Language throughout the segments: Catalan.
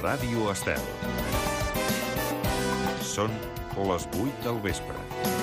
Ràdio Estel. Són les 8 del vespre.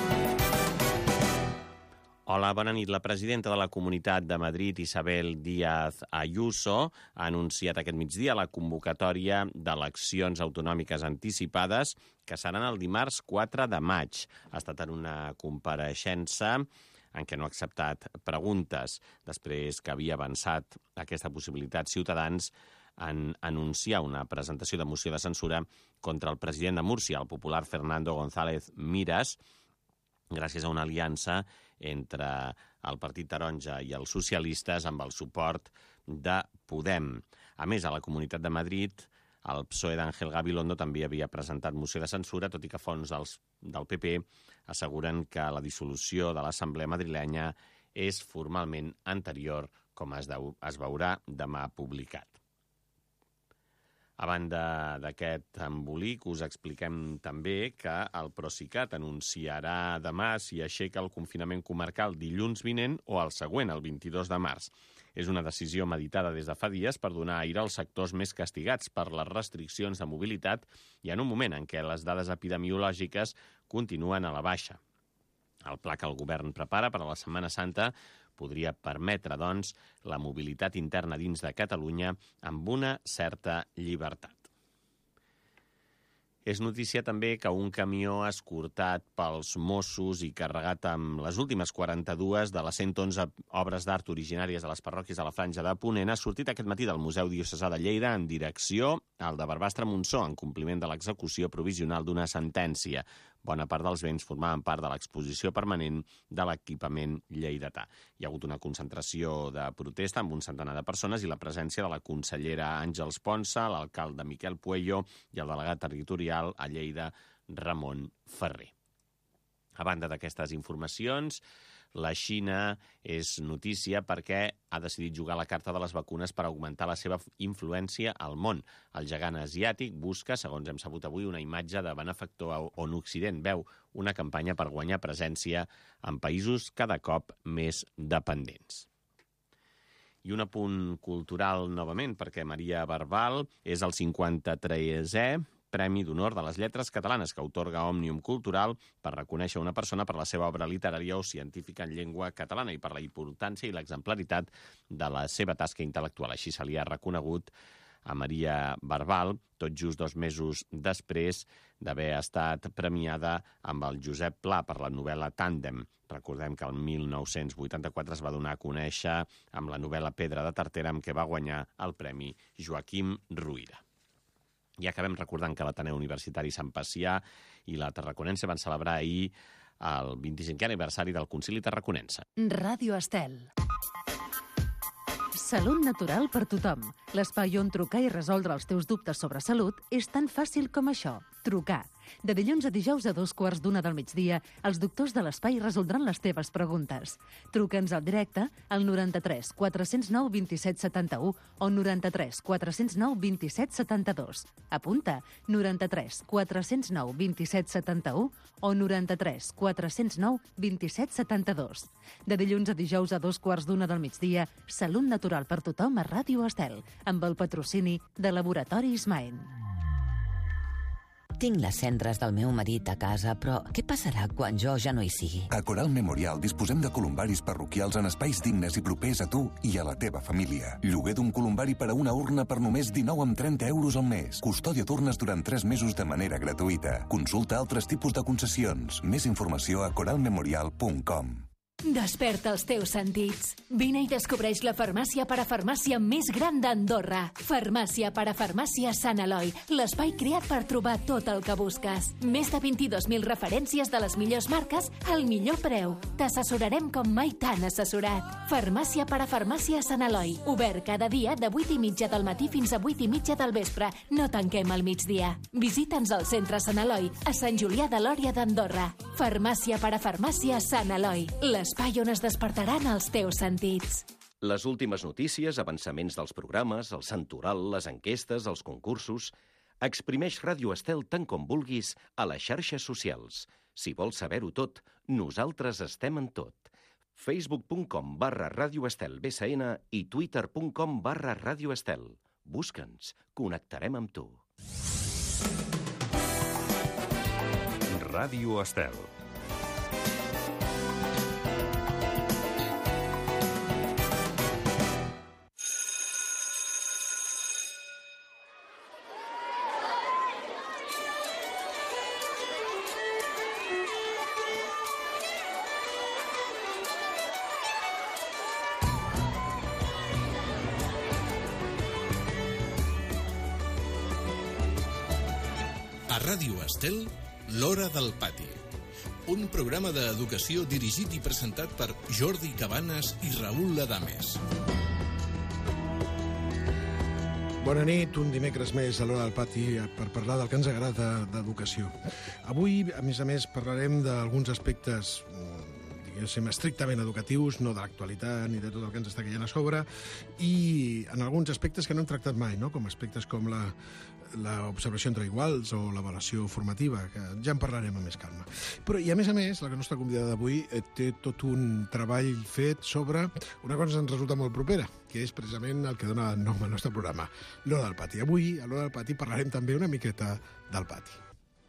Hola, bona nit. La presidenta de la Comunitat de Madrid, Isabel Díaz Ayuso, ha anunciat aquest migdia la convocatòria d'eleccions autonòmiques anticipades que seran el dimarts 4 de maig. Ha estat en una compareixença en què no ha acceptat preguntes, després que havia avançat aquesta possibilitat Ciutadans en anunciar una presentació de moció de censura contra el president de Múrcia, el popular Fernando González Miras, gràcies a una aliança entre el Partit Taronja i els socialistes amb el suport de Podem. A més, a la Comunitat de Madrid, el PSOE d'Ángel Gabilondo també havia presentat moció de censura, tot i que fonts del PP asseguren que la dissolució de l'Assemblea madrilenya és formalment anterior, com es veurà demà publicat. A banda d'aquest embolic, us expliquem també que el Procicat anunciarà demà si aixeca el confinament comarcal dilluns vinent o el següent, el 22 de març. És una decisió meditada des de fa dies per donar aire als sectors més castigats per les restriccions de mobilitat i en un moment en què les dades epidemiològiques continuen a la baixa. El pla que el govern prepara per a la Setmana Santa podria permetre, doncs, la mobilitat interna dins de Catalunya amb una certa llibertat. És notícia també que un camió escortat pels Mossos i carregat amb les últimes 42 de les 111 obres d'art originàries de les parròquies de la Franja de Ponent ha sortit aquest matí del Museu Diocesà de Lleida en direcció al de Barbastre-Montsó, en compliment de l'execució provisional d'una sentència. Bona part dels béns formaven part de l'exposició permanent de l'equipament lleidatà. Hi ha hagut una concentració de protesta amb un centenar de persones i la presència de la consellera Àngels Ponsa, l'alcalde Miquel Puello i el delegat territorial a Lleida, Ramon Ferrer. A banda d'aquestes informacions, la Xina és notícia perquè ha decidit jugar la carta de les vacunes per augmentar la seva influència al món. El gegant asiàtic busca, segons hem sabut avui, una imatge de benefactor on Occident veu una campanya per guanyar presència en països cada cop més dependents. I un apunt cultural novament, perquè Maria Barbal és el 53è Premi d'Honor de les Lletres Catalanes que atorga Òmnium Cultural per reconèixer una persona per la seva obra literària o científica en llengua catalana i per la importància i l'exemplaritat de la seva tasca intel·lectual. Així se li ha reconegut a Maria Barbal, tot just 2 mesos després d'haver estat premiada amb el Josep Pla per la novel·la Tàndem. Recordem que el 1984 es va donar a conèixer amb la novel·la Pedra de Tartera, amb què va guanyar el Premi Joaquim Ruyra. I acabem recordant que l'Ateneu Universitari Sant Pacià i la Tarraconense van celebrar ahir el 25è aniversari del Concili Tarraconense. Ràdio Estel. Salut natural per tothom. L'espai on trucar i resoldre els teus dubtes sobre salut és tan fàcil com això. Trucar. De dilluns a dijous a 2:15 del migdia, els doctors de l'espai resoldran les teves preguntes. Truca'ns al directe al 93 409 27 71 o 93 409 27 72. Apunta, 93 409 27 71 o 93 409 27 72. De dilluns a dijous a 2:15 del migdia, Salut natural per tothom a Ràdio Estel, amb el patrocini de Laboratoris Maen. Tinc les cendres del meu marit a casa, però què passarà quan jo ja no hi sigui? A Coral Memorial disposem de columbaris parroquials en espais dignes i propers a tu i a la teva família. Lloguer d'un columbari per a una urna per només 19,30 € al mes. Custòdia d'urnes durant 3 mesos de manera gratuïta. Consulta altres tipus de concessions. Més informació a coralmemorial.com. Desperta els teus sentits. Vine i descobreix la farmàcia parafarmàcia més gran d'Andorra. Farmàcia parafarmàcia Sant Eloi, l'espai creat per trobar tot el que busques. Més de 22.000 referències de les millors marques al millor preu. T'assessorarem com mai t'han assessorat. Farmàcia parafarmàcia Sant Eloi, obert cada dia de 8:30 del matí fins a 8:30 del vespre. No tanquem al migdia. Visita'ns al centre Sant Eloi, a Sant Julià de Lòria d'Andorra. Farmàcia parafarmàcia Sant Eloi, l'espai on es despertaran els teus sentits. Les últimes notícies, avançaments dels programes, el santoral, les enquestes, els concursos... Exprimeix Ràdio Estel tant com vulguis a les xarxes socials. Si vols saber-ho tot, nosaltres estem en tot. facebook.com/Ràdio Estel BSN i twitter.com/Ràdio Estel. Busca'ns, connectarem amb tu. Ràdio Estel. A Ràdio Estel, L'Hora del Pati. Un programa d'educació dirigit i presentat per Jordi Cabanes i Raül Ladames. Bona nit, un dimecres més a l'Hora del Pati per parlar del que ens agrada d'educació. Avui, a més, parlarem d'alguns aspectes diguéssim, estrictament educatius, no de l'actualitat ni de tot el que ens està caient a sobre, i en alguns aspectes que no hem tractat mai, no? Com aspectes com l'observació entre iguals o l'avaluació formativa, que ja en parlarem amb més calma. Però, i a més, la nostra convidada d'avui té tot un treball fet sobre una cosa que ens resulta molt propera, que és precisament el que dona nom al nostre programa, l'Hora del Pati. Avui, a l'Hora del Pati, parlarem també una miqueta del pati.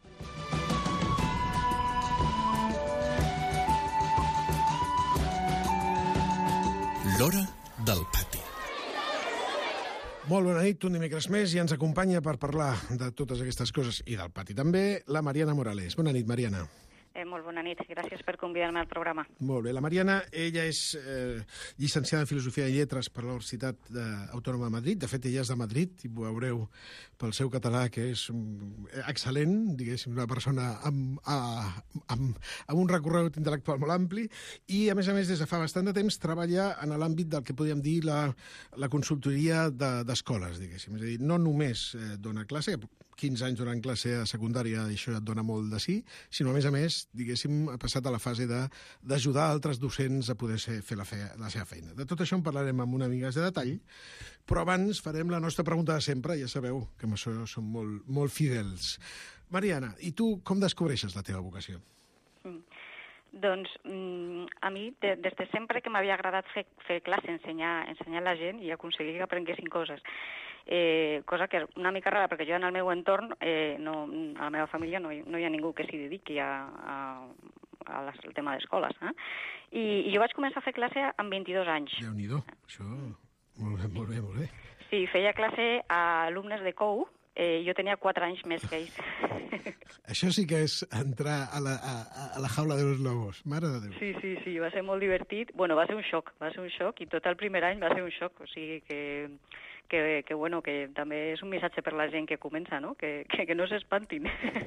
L'Hora del Pati. Molt bona nit, un dimecres més, i ens acompanya per parlar de totes aquestes coses, i del pati també, la Mariana Morales. Bona nit, Mariana. Molt bona nit, gràcies per convidar-me al programa. Molt bé, la Mariana, ella és llicenciada en Filosofia i Lletres per la Universitat Autònoma de Madrid. De fet, ella és de Madrid, i ho veureu pel seu català, que és excel·lent, diguéssim, una persona amb un recorregut intel·lectual molt ampli, i, a més, des de fa bastant de temps, treballa en l'àmbit del que podríem dir la consultoria d'escoles, diguéssim. És a dir, no només dona classe, 15 anys donant classe a secundària, això ja et dona molt de sí, sinó, a més, diguéssim, ha passat a la fase d'ajudar altres docents a poder fer la seva feina. De tot això en parlarem amb una mica de detall, però abans farem la nostra pregunta de sempre, ja sabeu que amb això som molt fidels. Mariana, i tu com descobreixes la teva vocació? Doncs a mi, des de sempre que m'havia agradat fer classe, ensenyar la gent i aconseguir que aprenguessin coses. Cosa que és una mica rara, perquè jo en el meu entorn, a la meva família, no hi ha ningú que s'hi dediqui al tema d'escoles. I jo vaig començar a fer classe amb 22 anys. Déu-n'hi-do, això, molt bé. Sí, feia classe a alumnes de COU. Jo tenia 4 anys més que ells. Això sí que és entrar a la jaula de los lobos, mare de Déu. Sí, va ser molt divertit. Bueno, va ser un xoc, i tot el primer any va ser un xoc, o sigui que també és un missatge per la gent que comença, no? Que no s'espantin.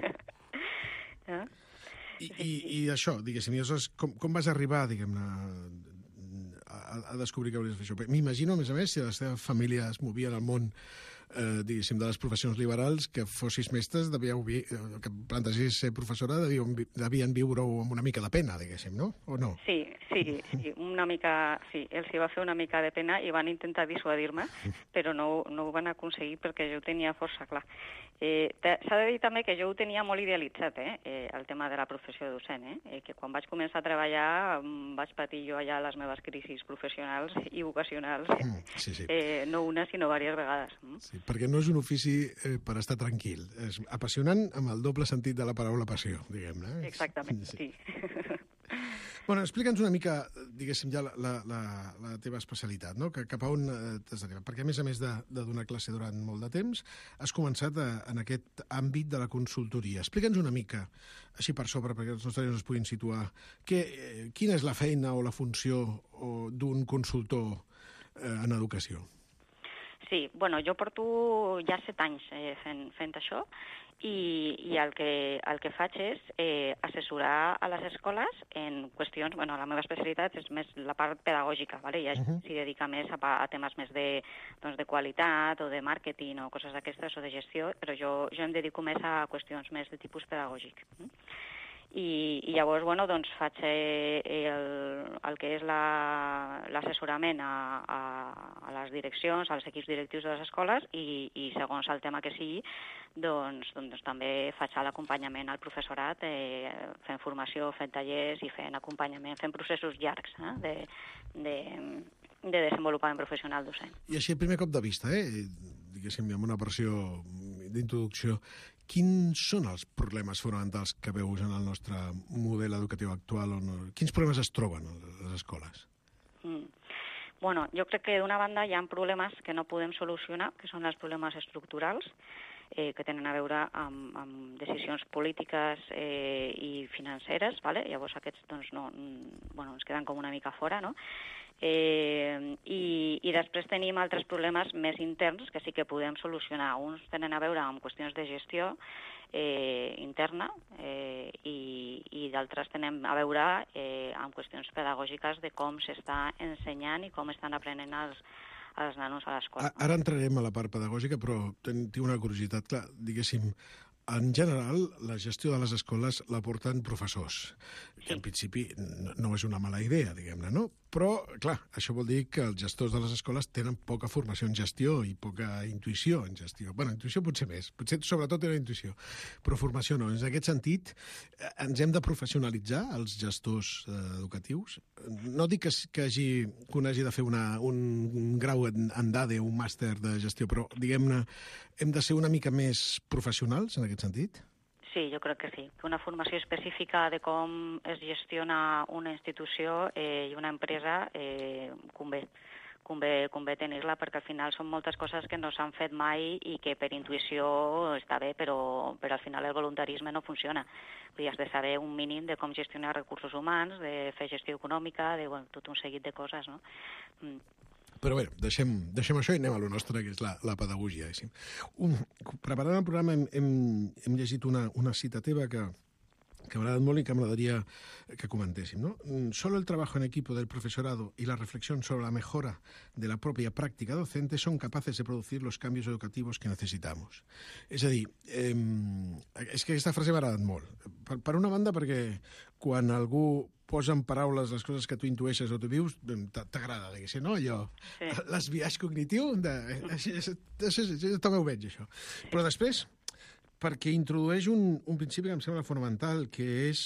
I això, diguéssim, com vas arribar, diguem-ne, a descobrir que hauries de fer això? M'imagino, a més, si la teva família es movia en el món diguéssim, de les professions liberals, que fossis mestres, que plantegessis ser professora, devien viure-ho amb una mica de pena, diguéssim, no? O no? Sí, una mica, sí, els hi va fer una mica de pena i van intentar dissuadir-me, però no ho van aconseguir perquè jo ho tenia força clar. S'ha de dir també que jo ho tenia molt idealitzat, el tema de la professió docent, que quan vaig començar a treballar vaig patir jo allà les meves crisis professionals i vocacionals, no una sinó diverses vegades. Sí, perquè no és un ofici per estar tranquil. És apassionant amb el doble sentit de la paraula passió, diguem-ne. Exactament, sí. Bueno, explica'ns una mica, diguéssim, ja la teva especialitat, no? Cap a on t'has d'arribar? Perquè, a més de donar classe durant molt de temps, has començat en aquest àmbit de la consultoria. Explica'ns una mica, així per sobre, perquè els nostres es puguin situar, quina és la feina o la funció d'un consultor en educació? Sí, bueno, jo porto ja 7 anys fent això i el que faig és assessorar a les escoles en qüestions, bueno, la meva especialitat és més la part pedagògica, ¿vale? Ja s'hi dedica més a temes més de qualitat o de màrqueting o coses d'aquestes o de gestió, però jo em dedico més a qüestions més de tipus pedagògic. I llavors, bueno, doncs faig el que és l'assessorament a les direccions, als equips directius de les escoles i segons el tema que sigui, doncs també faig l'acompanyament al professorat fent formació, fent tallers i fent acompanyament, fent processos llargs de desenvolupament professional docent. I així, el primer cop de vista, diguéssim, amb una versió d'introducció. Quins són els problemes fonamentals que veus en el nostre model educatiu actual? Quins problemes es troben a les escoles? Bueno, jo crec que d'una banda hi ha problemes que no podem solucionar, que són els problemes estructurals, que tenen a veure amb decisions polítiques i financeres, ¿vale? Llavors aquests doncs, ens queden com una mica fora, no? I després tenim altres problemes més interns que sí que podem solucionar. Uns tenen a veure amb qüestions de gestió interna i d'altres tenen a veure amb qüestions pedagògiques de com s'està ensenyant i com estan aprenent els nanos a l'escola. Ara entrarem a la part pedagògica, però tinc una curiositat. Clar, diguéssim, en general, la gestió de les escoles la porten professors, que en principi no és una mala idea, diguem-ne, no? Però, clar, això vol dir que els gestors de les escoles tenen poca formació en gestió i poca intuïció en gestió. Bueno, intuïció potser més, potser sobretot era intuïció, però formació no. En aquest sentit, ens hem de professionalitzar els gestors educatius. No dic que un hagi de fer un grau en DADE, un màster de gestió, però, diguem-ne, hem de ser una mica més professionals en aquest sentit? Sí, jo crec que sí. Que una formació específica de com es gestiona una institució i una empresa convé tenir-la, perquè al final són moltes coses que no s'han fet mai i que per intuïció està bé, però al final el voluntarisme no funciona. Vull dir, has de saber un mínim de com gestionar recursos humans, de fer gestió econòmica, de tot un seguit de coses, no? Però bé, deixem això i anem a lo nostre, que és la pedagogia. Preparant el programa hem llegit una cita teva que m'ha agradat molt i que m'agradaria que comentéssim, ¿no? Solo el trabajo en equipo del profesorado y la reflexión sobre la mejora de la propia práctica docente son capaces de producir los cambios educativos que necesitamos. És a dir, és que aquesta frase m'ha agradat molt. Per una banda, perquè quan algú posa en paraules les coses que tu intueixes o tu vius, t'agrada, diguéssim, no? Allò, l'esbiaix cognitiu, això també ho veig, això. Però després, perquè introdueix un principi que em sembla fonamental, que és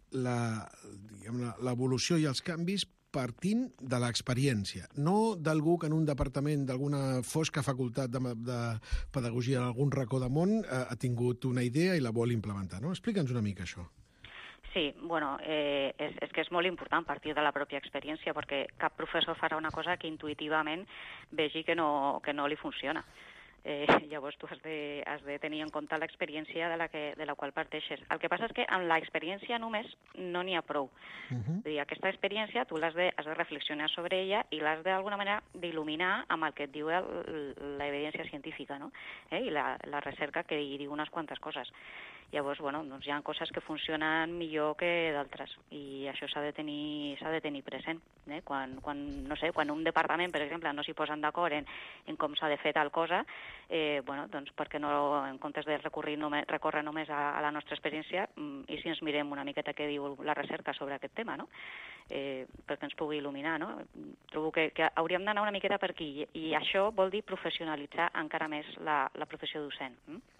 l'evolució i els canvis partint de l'experiència, no d'algú que en un departament d'alguna fosca facultat de pedagogia en algun racó de món ha tingut una idea i la vol implementar, no? Explica'ns una mica això. Sí, bueno, és que és molt important partir de la pròpia experiència, perquè cap professor farà una cosa que intuïtivament vegi que no li funciona. Llavors tu has de tenir en compte l'experiència de la qual parteixes. El que passa és que amb l'experiència només no n'hi ha prou. Aquesta experiència tu has de reflexionar sobre ella i l'has d'alguna manera d'il·luminar amb el que et diu l'evidència científica, no? I la recerca que hi diu unes quantes coses. Llavors, doncs hi ha coses que funcionen millor que d'altres i això s'ha de tenir present. Quan un departament, per exemple, no s'hi posen d'acord en com s'ha de fer tal cosa, doncs perquè no, en comptes de recórrer només a la nostra experiència, i si ens mirem una miqueta què diu la recerca sobre aquest tema, no? Perquè ens pugui il·luminar, no? Trobo que hauríem d'anar una miqueta per aquí i això vol dir professionalitzar encara més la professió docent.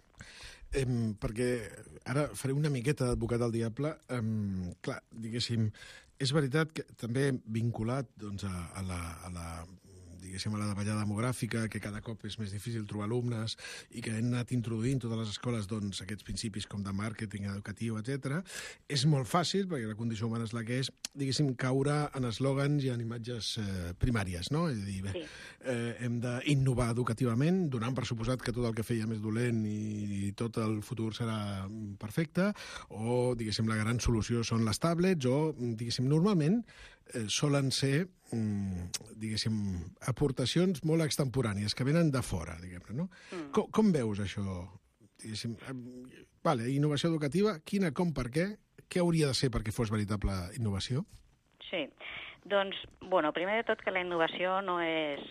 Perquè ara faré una miqueta d'advocat al diable. Clar, diguéssim, és veritat que també vinculat doncs, a la davallada demogràfica, que cada cop és més difícil trobar alumnes i que hem anat introduint totes les escoles doncs, aquests principis com de màrqueting educatiu, etc. És molt fàcil, perquè la condició humana és la que és, diguéssim, caure en eslògans i en imatges primàries, no? És a dir, hem d'innovar educativament, donant per suposat que tot el que feia més dolent i tot el futur serà perfecte, o, diguéssim, la gran solució són les tablets, o, diguéssim, normalment solen ser, diguéssim, aportacions molt extemporànies, que venen de fora, diguem-ne, no? Com veus això? Diguéssim, innovació educativa, quina, com, per què? Què hauria de ser perquè fos veritable innovació? Sí, doncs, primer de tot que la innovació no és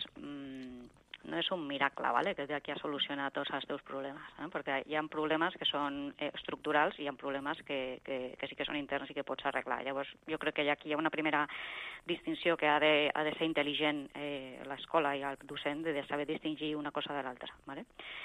un miracle, ¿vale? Que d'aquí a solucionar tots els teus problemes, perquè hi ha problemes que són estructurals i hi ha problemes que sí que són interns i que pots arreglar. Llavors, jo crec que aquí hi ha una primera distinció que ha de ser intel·ligent l'escola i el docent de saber distingir una cosa de l'altra, ¿vale?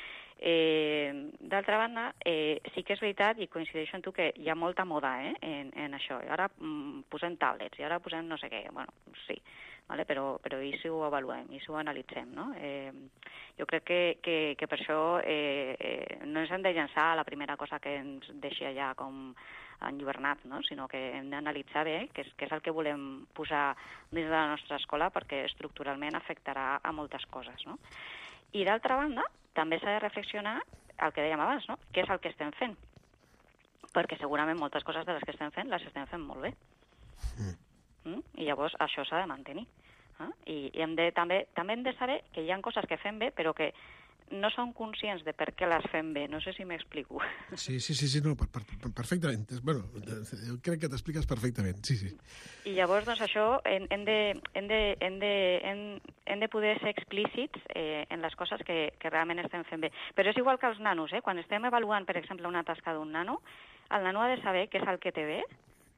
D'altra banda, sí que és veritat, i coincideixo amb tu, que hi ha molta moda en això. I ara posem tablets, i ara posem no sé què. Sí, vale? Però i si ho avaluem, i si ho analitzem, no? Jo crec que per això no ens hem de llançar a la primera cosa que ens deixi allà com enlluernat, no? Sinó que hem d'analitzar bé què és el que volem posar dins de la nostra escola, perquè estructuralment afectarà a moltes coses, no? I d'altra banda, també s'ha de reflexionar el que dèiem abans, no? Què és el que estem fent? Perquè segurament moltes coses de les que estem fent les estem fent molt bé. I llavors això s'ha de mantenir. I també hem de saber que hi ha coses que fem bé, però que no som conscients de per què les fem bé. No sé si m'explico. Sí, no, perfectament. Bueno, jo crec que t'expliques perfectament, sí. I llavors, doncs, això hem de poder ser explícits en les coses que realment estem fent bé. Però és igual que els nanos, quan estem avaluant, per exemple, una tasca d'un nano, el nano ha de saber què és el que té bé,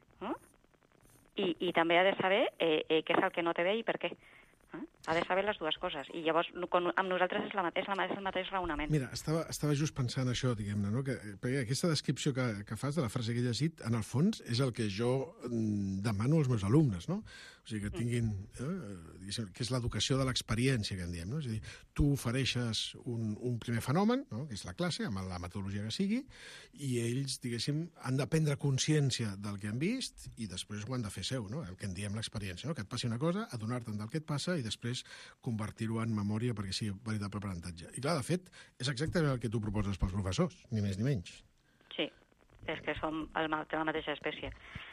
i també ha de saber què és el que no té bé i per què. Ha de saber les dues coses. I llavors, amb nosaltres és el mateix raonament. Mira, estava just pensant això, diguem-ne, no? Perquè aquesta descripció que fas de la frase que he llegit, en el fons, és el que jo demano als meus alumnes, no? O sigui, que tinguin... que és l'educació de l'experiència, que en diem, no? És a dir, tu ofereixes un primer fenomen, no? Que és la classe, amb la metodologia que sigui, i ells, diguéssim, han de prendre consciència del que han vist i després ho han de fer seu, no? El que en diem l'experiència, no? Que et passi una cosa, adonar-te'n del que et passa i després convertir-ho en memòria perquè sigui veritable aprenentatge. I clar, de fet, és exactament el que tu proposes pels professors, ni més ni menys. Sí, és que som la mateixa espècie.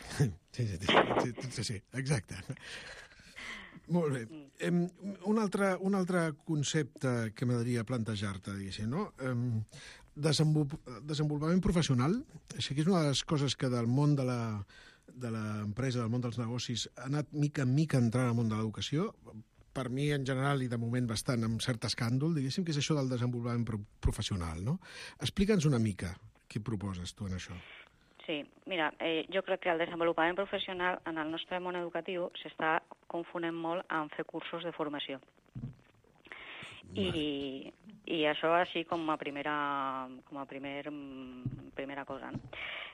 Sí, exacte. Molt bé. Un altre concepte que m'agradaria plantejar-te, diguéssim, no? Desenvolupament professional, això que és una de les coses que del món de l'empresa, del món dels negocis, ha anat mica en mica entrant al món de l'educació, per mi, en general, i de moment bastant amb cert escàndol, diguéssim, que és això del desenvolupament professional, no? Explica'ns una mica què proposes tu en això. Sí, mira, jo crec que el desenvolupament professional en el nostre món educatiu s'està confonent molt amb fer cursos de formació. I això així com a primera cosa, no?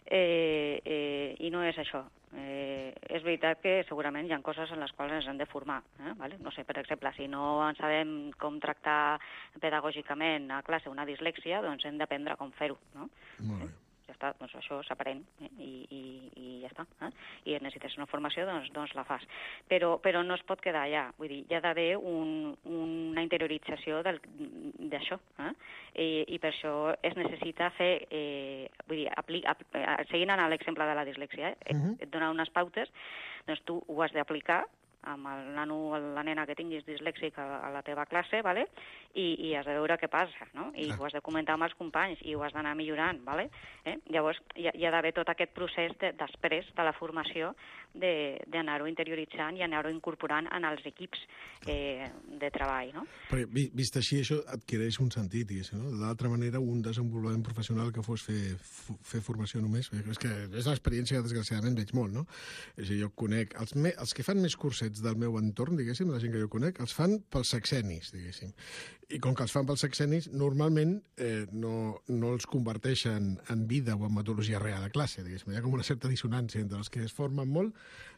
I no és això. És veritat que segurament hi ha coses en les quals ens hem de formar. Vale? No sé, per exemple, si no en sabem com tractar pedagògicament a classe una dislèxia, doncs hem d'aprendre com fer-ho, no? Molt bé. Ja està, doncs això s'aprèn i ja està. I necessites una formació, doncs la fas. Però no es pot quedar allà. Vull dir, hi ha d'haver una interiorització d'això. I per això es necessita fer... vull dir, seguint a l'exemple de la dislèxia, et dona unes pautes, doncs tu ho has d'aplicar amb el nano o la nena que tinguis dislèxic a la teva classe, ¿vale? I has de veure què passa, no? I ho has de comentar amb els companys i ho has d'anar millorant, ¿vale? Llavors hi ha d'haver tot aquest procés després de la formació d'anar-ho interioritzant i anar-ho incorporant en els equips de treball, no? Perquè, vist així, això adquireix un sentit, diguéssim, no? D'altra manera, un desenvolupament professional que fos fer formació només, és que és l'experiència que desgraciadament veig molt, no? És a dir, jo conec els que fan més cursets del meu entorn, diguéssim, la gent que jo conec, els fan pels sexennis, diguéssim. I com que els fan pels sexennis, normalment no els converteixen en vida o en metodologia real a classe, diguéssim. Hi ha com una certa dissonància entre els que es formen molt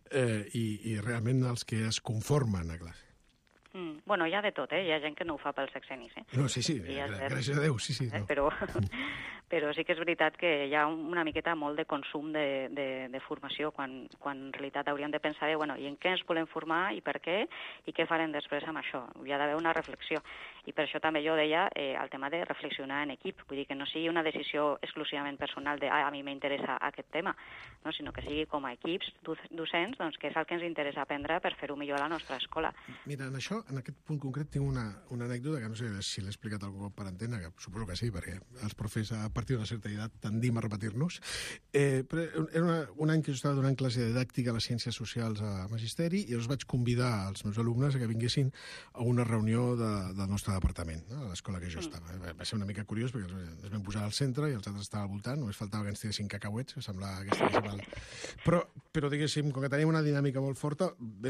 i realment els que es conformen a classe. Bueno, hi ha de tot, Hi ha gent que no ho fa pels sexennis, No, sí, gràcies a Déu, sí. No. Però sí que és veritat que hi ha una miqueta molt de consum de formació, quan en realitat hauríem de pensar i en què ens volem formar i per què i què farem després amb això. Hi ha d'haver una reflexió. I per això també jo deia el tema de reflexionar en equip. Vull dir que no sigui una decisió exclusivament personal de a mi m'interessa aquest tema, no? Sinó que sigui com a equips docents, doncs, que és el que ens interessa aprendre per fer-ho millor a la nostra escola. Mira, en aquest punt concret tinc una anècdota que no sé si l'he explicat algun cop per antena, que suposo que sí, perquè els profes a partir d'una certa edat tendim a repetir-nos. Però era un any que jo estava donant classe de didàctica a les ciències socials a Magisteri i els vaig convidar als meus alumnes a que vinguessin a una reunió del nostre departament, no? A l'escola que jo estava. Va ser una mica curiós perquè ens vam posar al centre i els altres estaven al voltant, només faltava que ens tiressin cacauets, que semblava que estiguéssim Però diguéssim, com que teníem una dinàmica molt forta,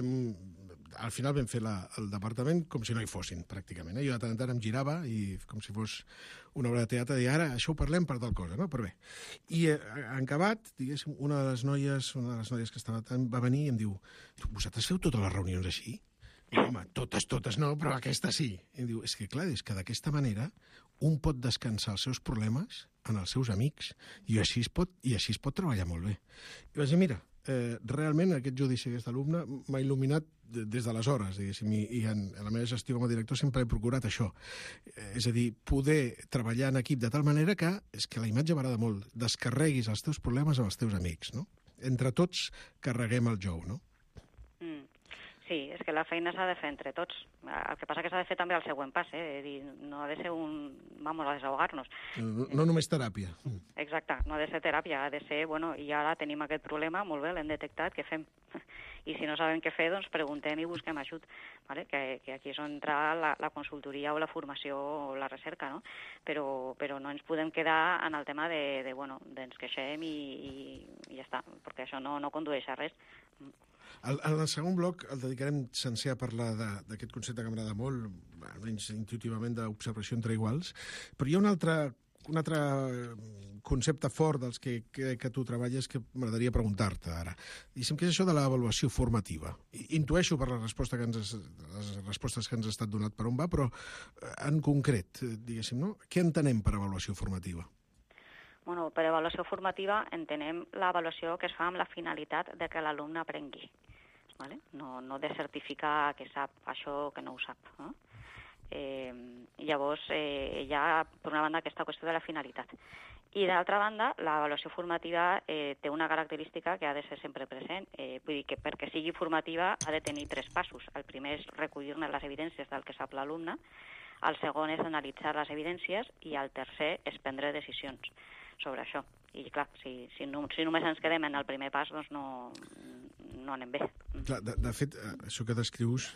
al final vam fer el departament com si no hi fossin, pràcticament. Jo de tant en tant em girava i com si fos una obra de teatre, i ara això ho parlem per tal cosa, no? Però bé. I en acabat, diguéssim, una de les noies que estava va venir i em diu: vosaltres feu totes les reunions així? I, home, totes no, però aquesta sí. I diu, és que clar, és que d'aquesta manera un pot descansar els seus problemes en els seus amics i així es pot treballar molt bé. I vaig dir, mira, realment aquest judici, aquest alumne, m'ha il·luminat des d'aleshores, diguéssim, i en la meva gestió com a director sempre he procurat això. És a dir, poder treballar en equip de tal manera que, és que la imatge m'agrada molt, descarreguis els teus problemes amb els teus amics, no? Entre tots carreguem el jou, no? Sí, és que la feina s'ha de fer entre tots. El que passa que s'ha de fer també el següent pas, dir, no ha de ser vamos a desahogar-nos. No només teràpia. Exacte, no ha de ser teràpia, ha de ser, bueno, i ara tenim aquest problema, molt bé, l'hem detectat, què fem? I si no sabem què fer, doncs preguntem i busquem ajut, ¿vale? Que aquí és on entra la consultoria o la formació o la recerca, no? Però no ens podem quedar en el tema bueno, ens queixem i ja està, perquè això no condueix a res. En el segon bloc el dedicarem sencer a parlar d'aquest concepte que m'agrada molt, almenys intuïtivament, d'observació entre iguals, però hi ha un altre concepte fort dels que tu treballes que m'agradaria preguntar-te ara. Diguéssim, què és això de l'avaluació formativa? Intueixo per les respostes que ens ha estat donat per on va, però en concret, diguéssim, no? Què entenem per avaluació formativa? Bueno, per avaluació formativa entenem l'avaluació que es fa amb la finalitat de que l'alumne aprengui, ¿vale? No de certificar que sap això que no ho sap. No? Llavors, hi ha, per una banda, aquesta qüestió de la finalitat. I, d'altra banda, l'avaluació formativa té una característica que ha de ser sempre present. Vull dir que perquè sigui formativa ha de tenir 3 passos. El primer és recollir-ne les evidències del que sap l'alumne, el segon és analitzar les evidències i el tercer és prendre decisions sobre això. I, clar, si només ens quedem en el primer pas, doncs no anem bé. Clar, de fet, això que descrius...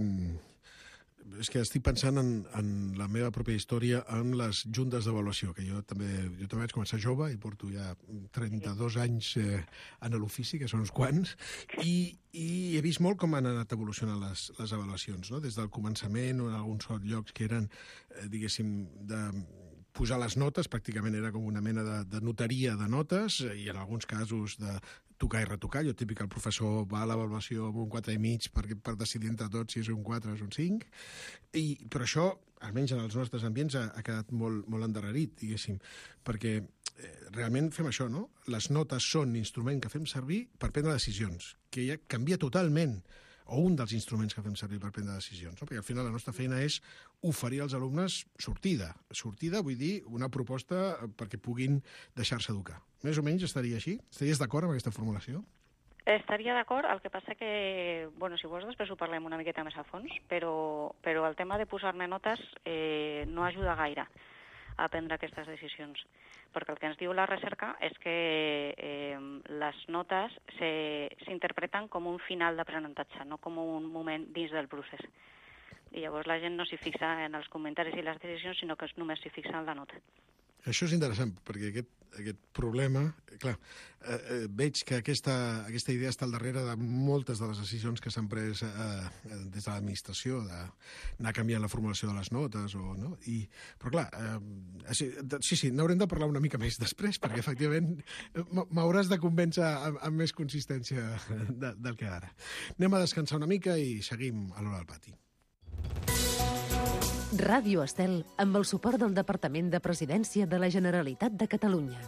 És que estic pensant en la meva pròpia història en les juntes d'avaluació, que jo també vaig començar jove i porto ja 32 anys en l'ofici, que són uns quants, i he vist molt com han anat evolucionant les avaluacions, no? Des del començament o en alguns llocs que eren, diguéssim, de posar les notes, pràcticament era com una mena de notaria de notes, i en alguns casos de tocar i retocar. Jo típic, el professor va a l'avaluació amb un 4,5 per decidir entre tots si és un 4 o és un 5, però això, almenys en els nostres ambients, ha quedat molt endarrerit, diguéssim, perquè realment fem això, no? Les notes són l'instrument que fem servir per prendre decisions, que ja canvia totalment, o un dels instruments que fem servir per prendre decisions, no? Perquè al final la nostra feina és oferir als alumnes sortida. Sortida vull dir una proposta perquè puguin deixar-se educar. Més o menys estaria així? Estaries d'acord amb aquesta formulació? Estaria d'acord, el que passa que, bueno, si vols després ho parlem una miqueta més a fons, però el tema de posar-ne notes no ajuda gaire a prendre aquestes decisions, perquè el que ens diu la recerca és que les notes s'interpreten com un final d'aprenentatge, no com un moment dins del procés. I llavors la gent no s'hi fixa en els comentaris i les decisions, sinó que només s'hi fixa en la nota. Això és interessant, perquè aquest problema... Clar, veig que aquesta idea està al darrere de moltes de les decisions que s'han pres des de l'administració, d'anar canviant la formulació de les notes, no? Però clar, sí, n'haurem de parlar una mica més després, perquè efectivament m'hauràs de convèncer amb més consistència del que ara. Anem a descansar una mica i seguim a l'Hora del Pati. Ràdio Estel, amb el suport del Departament de Presidència de la Generalitat de Catalunya.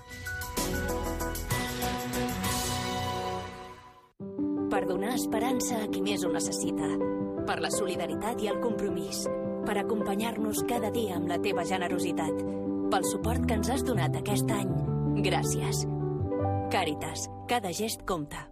Per donar esperança a qui més ho necessita. Per la solidaritat i el compromís. Per acompanyar-nos cada dia amb la teva generositat. Pel suport que ens has donat aquest any. Gràcies. Càritas. Cada gest compta.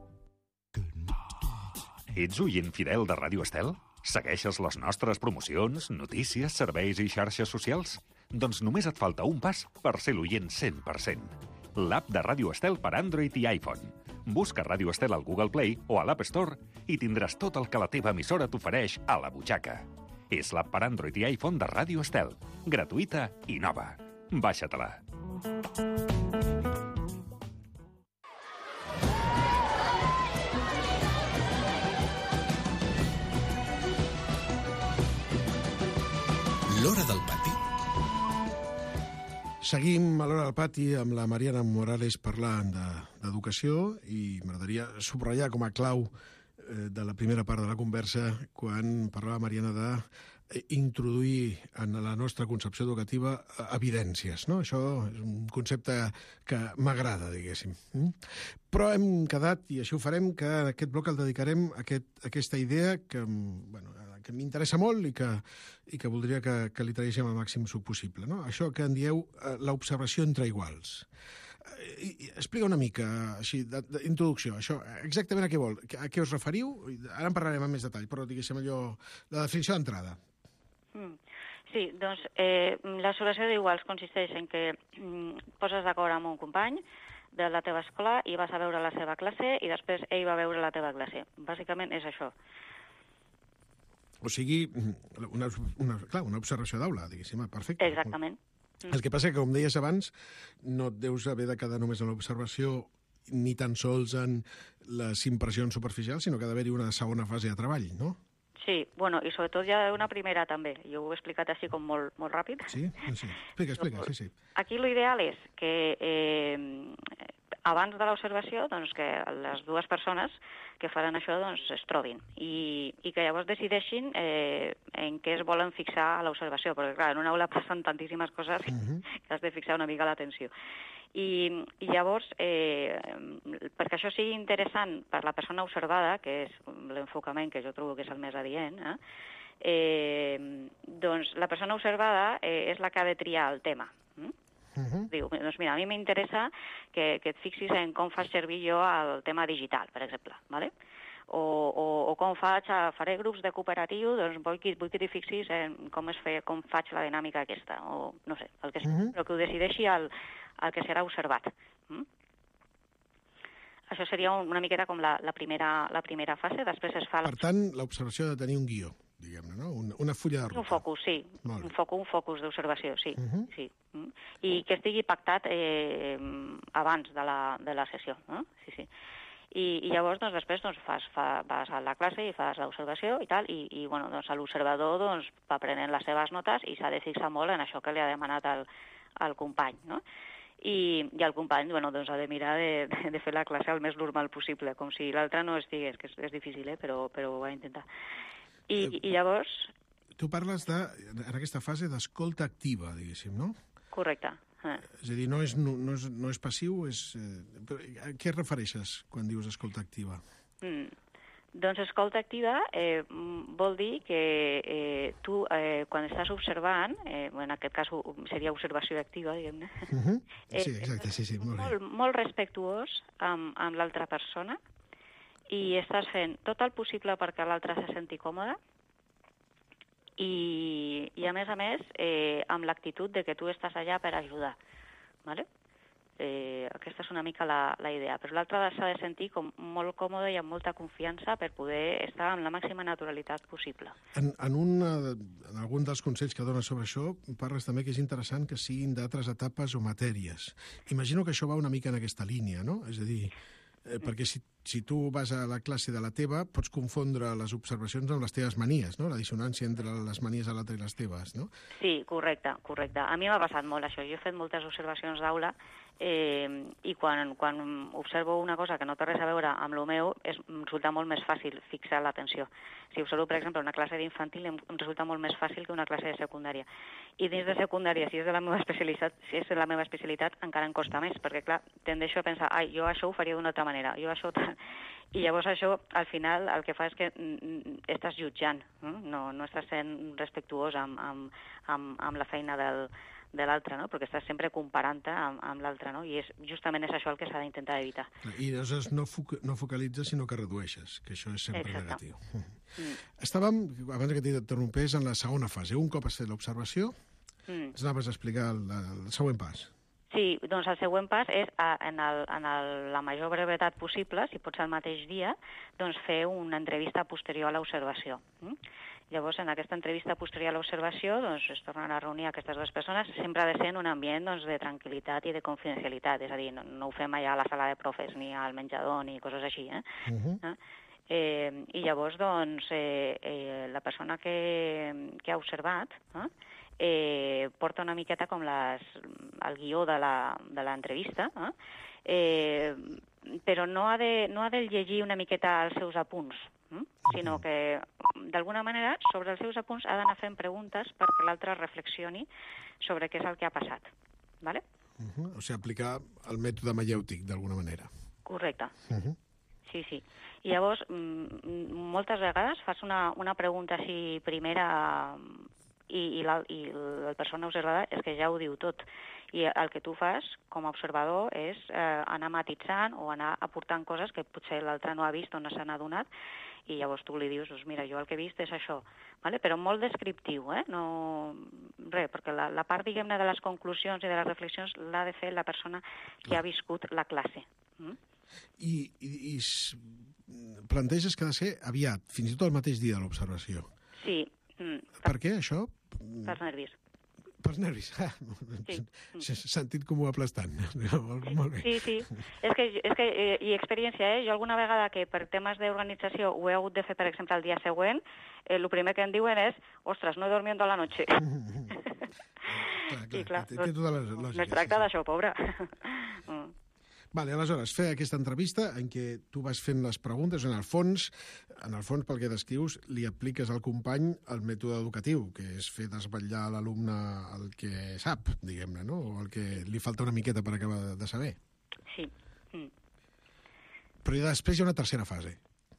Ets oient fidel de Ràdio Estel? Segueixes les nostres promocions, notícies, serveis i xarxes socials? Doncs només et falta un pas per ser l'oient 100%. L'app de Ràdio Estel per Android i iPhone. Busca Ràdio Estel al Google Play o a l'App Store i tindràs tot el que la teva emissora t'ofereix a la butxaca. És l'app per Android i iPhone de Ràdio Estel. Gratuïta i nova. Baixa-te-la. L'Hora del Pati. Seguim a l'Hora del Pati amb la Mariana Morales parlant d'educació i m'agradaria subratllar com a clau de la primera part de la conversa quan parlava Mariana d'introduir en la nostra concepció educativa evidències, no? Això és un concepte que m'agrada, diguéssim. Però hem quedat, i així ho farem, que aquest bloc el dedicarem a aquesta idea que m'interessa molt i que voldria que li traguéssim el màxim suc possible, no? Això que en dieu l'observació entre iguals. Explica una mica, així, d'introducció, això, exactament a què us referiu? Ara en parlarem amb més detall, però diguéssim allò, la definició d'entrada. Sí, doncs l'observació d'iguals consisteix en que poses d'acord amb un company de la teva escola i vas a veure la seva classe i després ell va veure la teva classe. Bàsicament és això. O sigui, una observació d'aula, diguéssim, perfecte. Exactament. El que passa que, com deies abans, no et deus haver de quedar només en l'observació ni tan sols en les impressions superficials, sinó que ha d'haver-hi una segona fase de treball, no? Sí, bueno, i sobretot hi ha una primera també. Jo ho he explicat així com molt ràpid. Sí? Explica, sí. Aquí l'ideal és que abans de l'observació, doncs, que les dues persones que faran això doncs, es trobin i que llavors decideixin en què es volen fixar a l'observació, perquè clar, en una aula passen tantíssimes coses que has de fixar una mica l'atenció. I llavors, perquè això sigui interessant per la persona observada, que és l'enfocament que jo trobo que és el més adient, doncs la persona observada és la que ha de triar el tema. Diu, doncs mira, a mi m'interessa que et fixis en com faig servir jo el tema digital, per exemple, ¿vale? O com faré grups de cooperatiu, doncs vull que t'hi fixis en com faig la dinàmica aquesta, o no sé, el que sigui, però que ho decideixi el que serà observat. Això seria una miqueta com la primera fase, després es fa... Per tant, l'observació ha de tenir un guió, diguem-ne, no? Una fulla de ruta. Un focus, sí. Un focus d'observació, sí. I que estigui pactat abans de la sessió, no? Sí. I llavors, doncs, després vas a la classe i fas l'observació i tal, i bueno, doncs, l'observador doncs, va prenent les seves notes i s'ha de fixar molt en això que li ha demanat el company, no? I el company doncs ha de mirar de fer la classe el més normal possible, com si l'altre no estigués, que és difícil, però ho va intentar. I llavors... Tu parles en aquesta fase d'escolta activa, diguéssim, no? Correcte. És a dir, no és passiu, a què et refereixes quan dius escolta activa? Doncs escolta activa vol dir que tu, quan estàs observant, en aquest cas seria observació activa, diguem-ne, sí, exacte, sí, molt respectuós amb l'altra persona i estàs fent tot el possible perquè l'altre se senti còmode i a més, amb l'actitud de que tu estàs allà per ajudar, ¿vale? Aquesta és una mica la idea, però l'altre s'ha de sentir com molt còmode i amb molta confiança per poder estar amb la màxima naturalitat possible. En algun dels consells que dones sobre això, parles també que és interessant que siguin d'altres etapes o matèries. Imagino que això va una mica en aquesta línia, no? És a dir, perquè si tu vas a la classe de la teva, pots confondre les observacions amb les teves manies, no? La dissonància entre les manies de l'altre i les teves, no? Sí, correcte. A mi m'ha passat molt això. Jo he fet moltes observacions d'aula i quan observo una cosa que no té res a veure amb el meu, em resulta molt més fàcil fixar l'atenció. Si observo, per exemple, una classe d'infantil, em resulta molt més fàcil que una classe de secundària. I dins de secundària, si és de la meva especialitat, encara em costa més, perquè, clar, tendeixo a pensar, jo això ho faria d'una altra manera, jo això... I llavors això, al final, el que fa és que estàs jutjant, no estàs sent respectuós amb la feina de l'altre, no? Perquè estàs sempre comparant-te amb l'altre, no? I justament és això el que s'ha d'intentar evitar. I llavors no focalitzes, sinó que redueixes, que això és sempre negatiu. Estàvem, abans que t'interrompés, en la segona fase. Un cop has fet l'observació, ens anaves a explicar el següent pas. Sí, doncs el següent pas és, en la major brevetat possible, si pot ser el mateix dia, doncs fer una entrevista posterior a l'observació. Llavors, en aquesta entrevista posterior a l'observació, doncs es tornen a reunir aquestes dues persones, sempre ha de ser en un ambient de tranquil·litat i de confidencialitat, és a dir, no ho fem allà a la sala de profes, ni al menjador, ni coses així, I llavors, doncs, la persona que ha observat porta una miqueta com el guió de l'entrevista, però no ha de llegir una miqueta els seus apunts, sinó que, d'alguna manera, sobre els seus apunts ha d'anar fent preguntes perquè l'altre reflexioni sobre què és el que ha passat. ¿Vale? O sigui, aplicar el mètode mayèutic, d'alguna manera. Correcte. Sí, sí. I llavors, moltes vegades fas una pregunta així primera i la persona observada és que ja ho diu tot. I el que tu fas com a observador és anar matitzant o anar aportant coses que potser l'altre no ha vist o no se n'ha adonat, i llavors tu li dius, doncs mira, jo el que he vist és això, ¿vale? Però molt descriptiu, no res, perquè la part, diguem-ne, de les conclusions i de les reflexions l'ha de fer la persona que ha viscut la classe. I planteges que ha de ser aviat, fins i tot el mateix dia de l'observació. Sí. Per què, això? Pels nervis. Pels nervis, sentit comú aplastant. Molt bé. Sí. És que i experiència, jo alguna vegada que per temes d'organització ho he hagut de fer, per exemple, el dia següent, el primer que em diuen és, ostres, no he dormit a la noche. Clar, té tota la lògica. No es tracta d'això, pobra. Vale, aleshores, fer aquesta entrevista en què tu vas fent les preguntes, en el fons, pel que descrius, li apliques al company el mètode educatiu, que és fer desvetllar a l'alumne el que sap, diguem-ne, no? O el que li falta una miqueta per acabar de saber. Sí. Però després hi ha una tercera fase.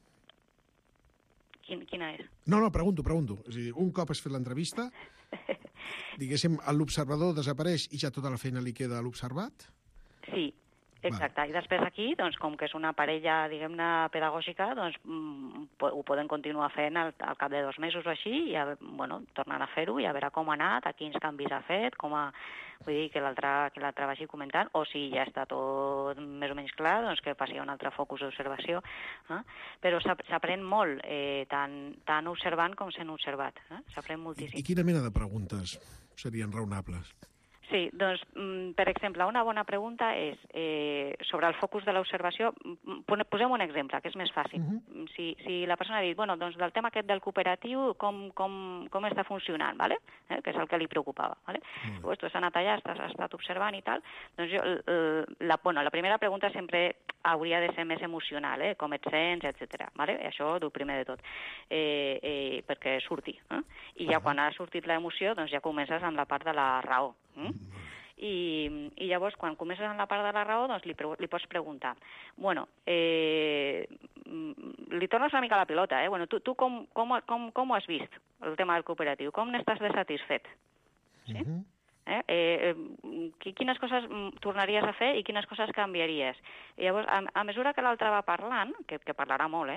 Quina és? No, pregunto. És a dir, un cop has fet l'entrevista, diguéssim, l'observador desapareix i ja tota la feina li queda a l'observat? Sí. Exacte, i després aquí, doncs, com que és una parella, diguem-ne, pedagògica, doncs ho poden continuar fent al cap de 2 mesos o així, i tornen a fer-ho i a veure com ha anat, a quins canvis ha fet, vull dir, que l'altre vagi comentant, o si ja està tot més o menys clar, doncs que passi un altre focus d'observació. Però s'aprèn molt, tant observant com sent observat. S'aprèn moltíssim. I quina mena de preguntes serien raonables? Sí, doncs, per exemple, una bona pregunta és sobre el focus de l'observació. Posem un exemple, que és més fàcil. Si la persona ha dit, doncs del tema aquest del cooperatiu, com està funcionant, ¿vale? Que és el que li preocupava. ¿Vale? Pues tu has anat allà, has estat observant i tal. Doncs la primera pregunta sempre hauria de ser més emocional, com et sents, etc. ¿Vale? Això el primer de tot, perquè surti. I ja quan ha sortit l'emoció, doncs ja comences amb la part de la raó. I llavors, quan comences amb la part de la raó, doncs li pots preguntar. Li tornes una mica a la pilota, tu com ho has vist, el tema del cooperatiu? Com n'estàs de satisfet? Sí? Quines coses tornaries a fer i quines coses canviaries? I llavors, a mesura que l'altre va parlant, que parlarà molt,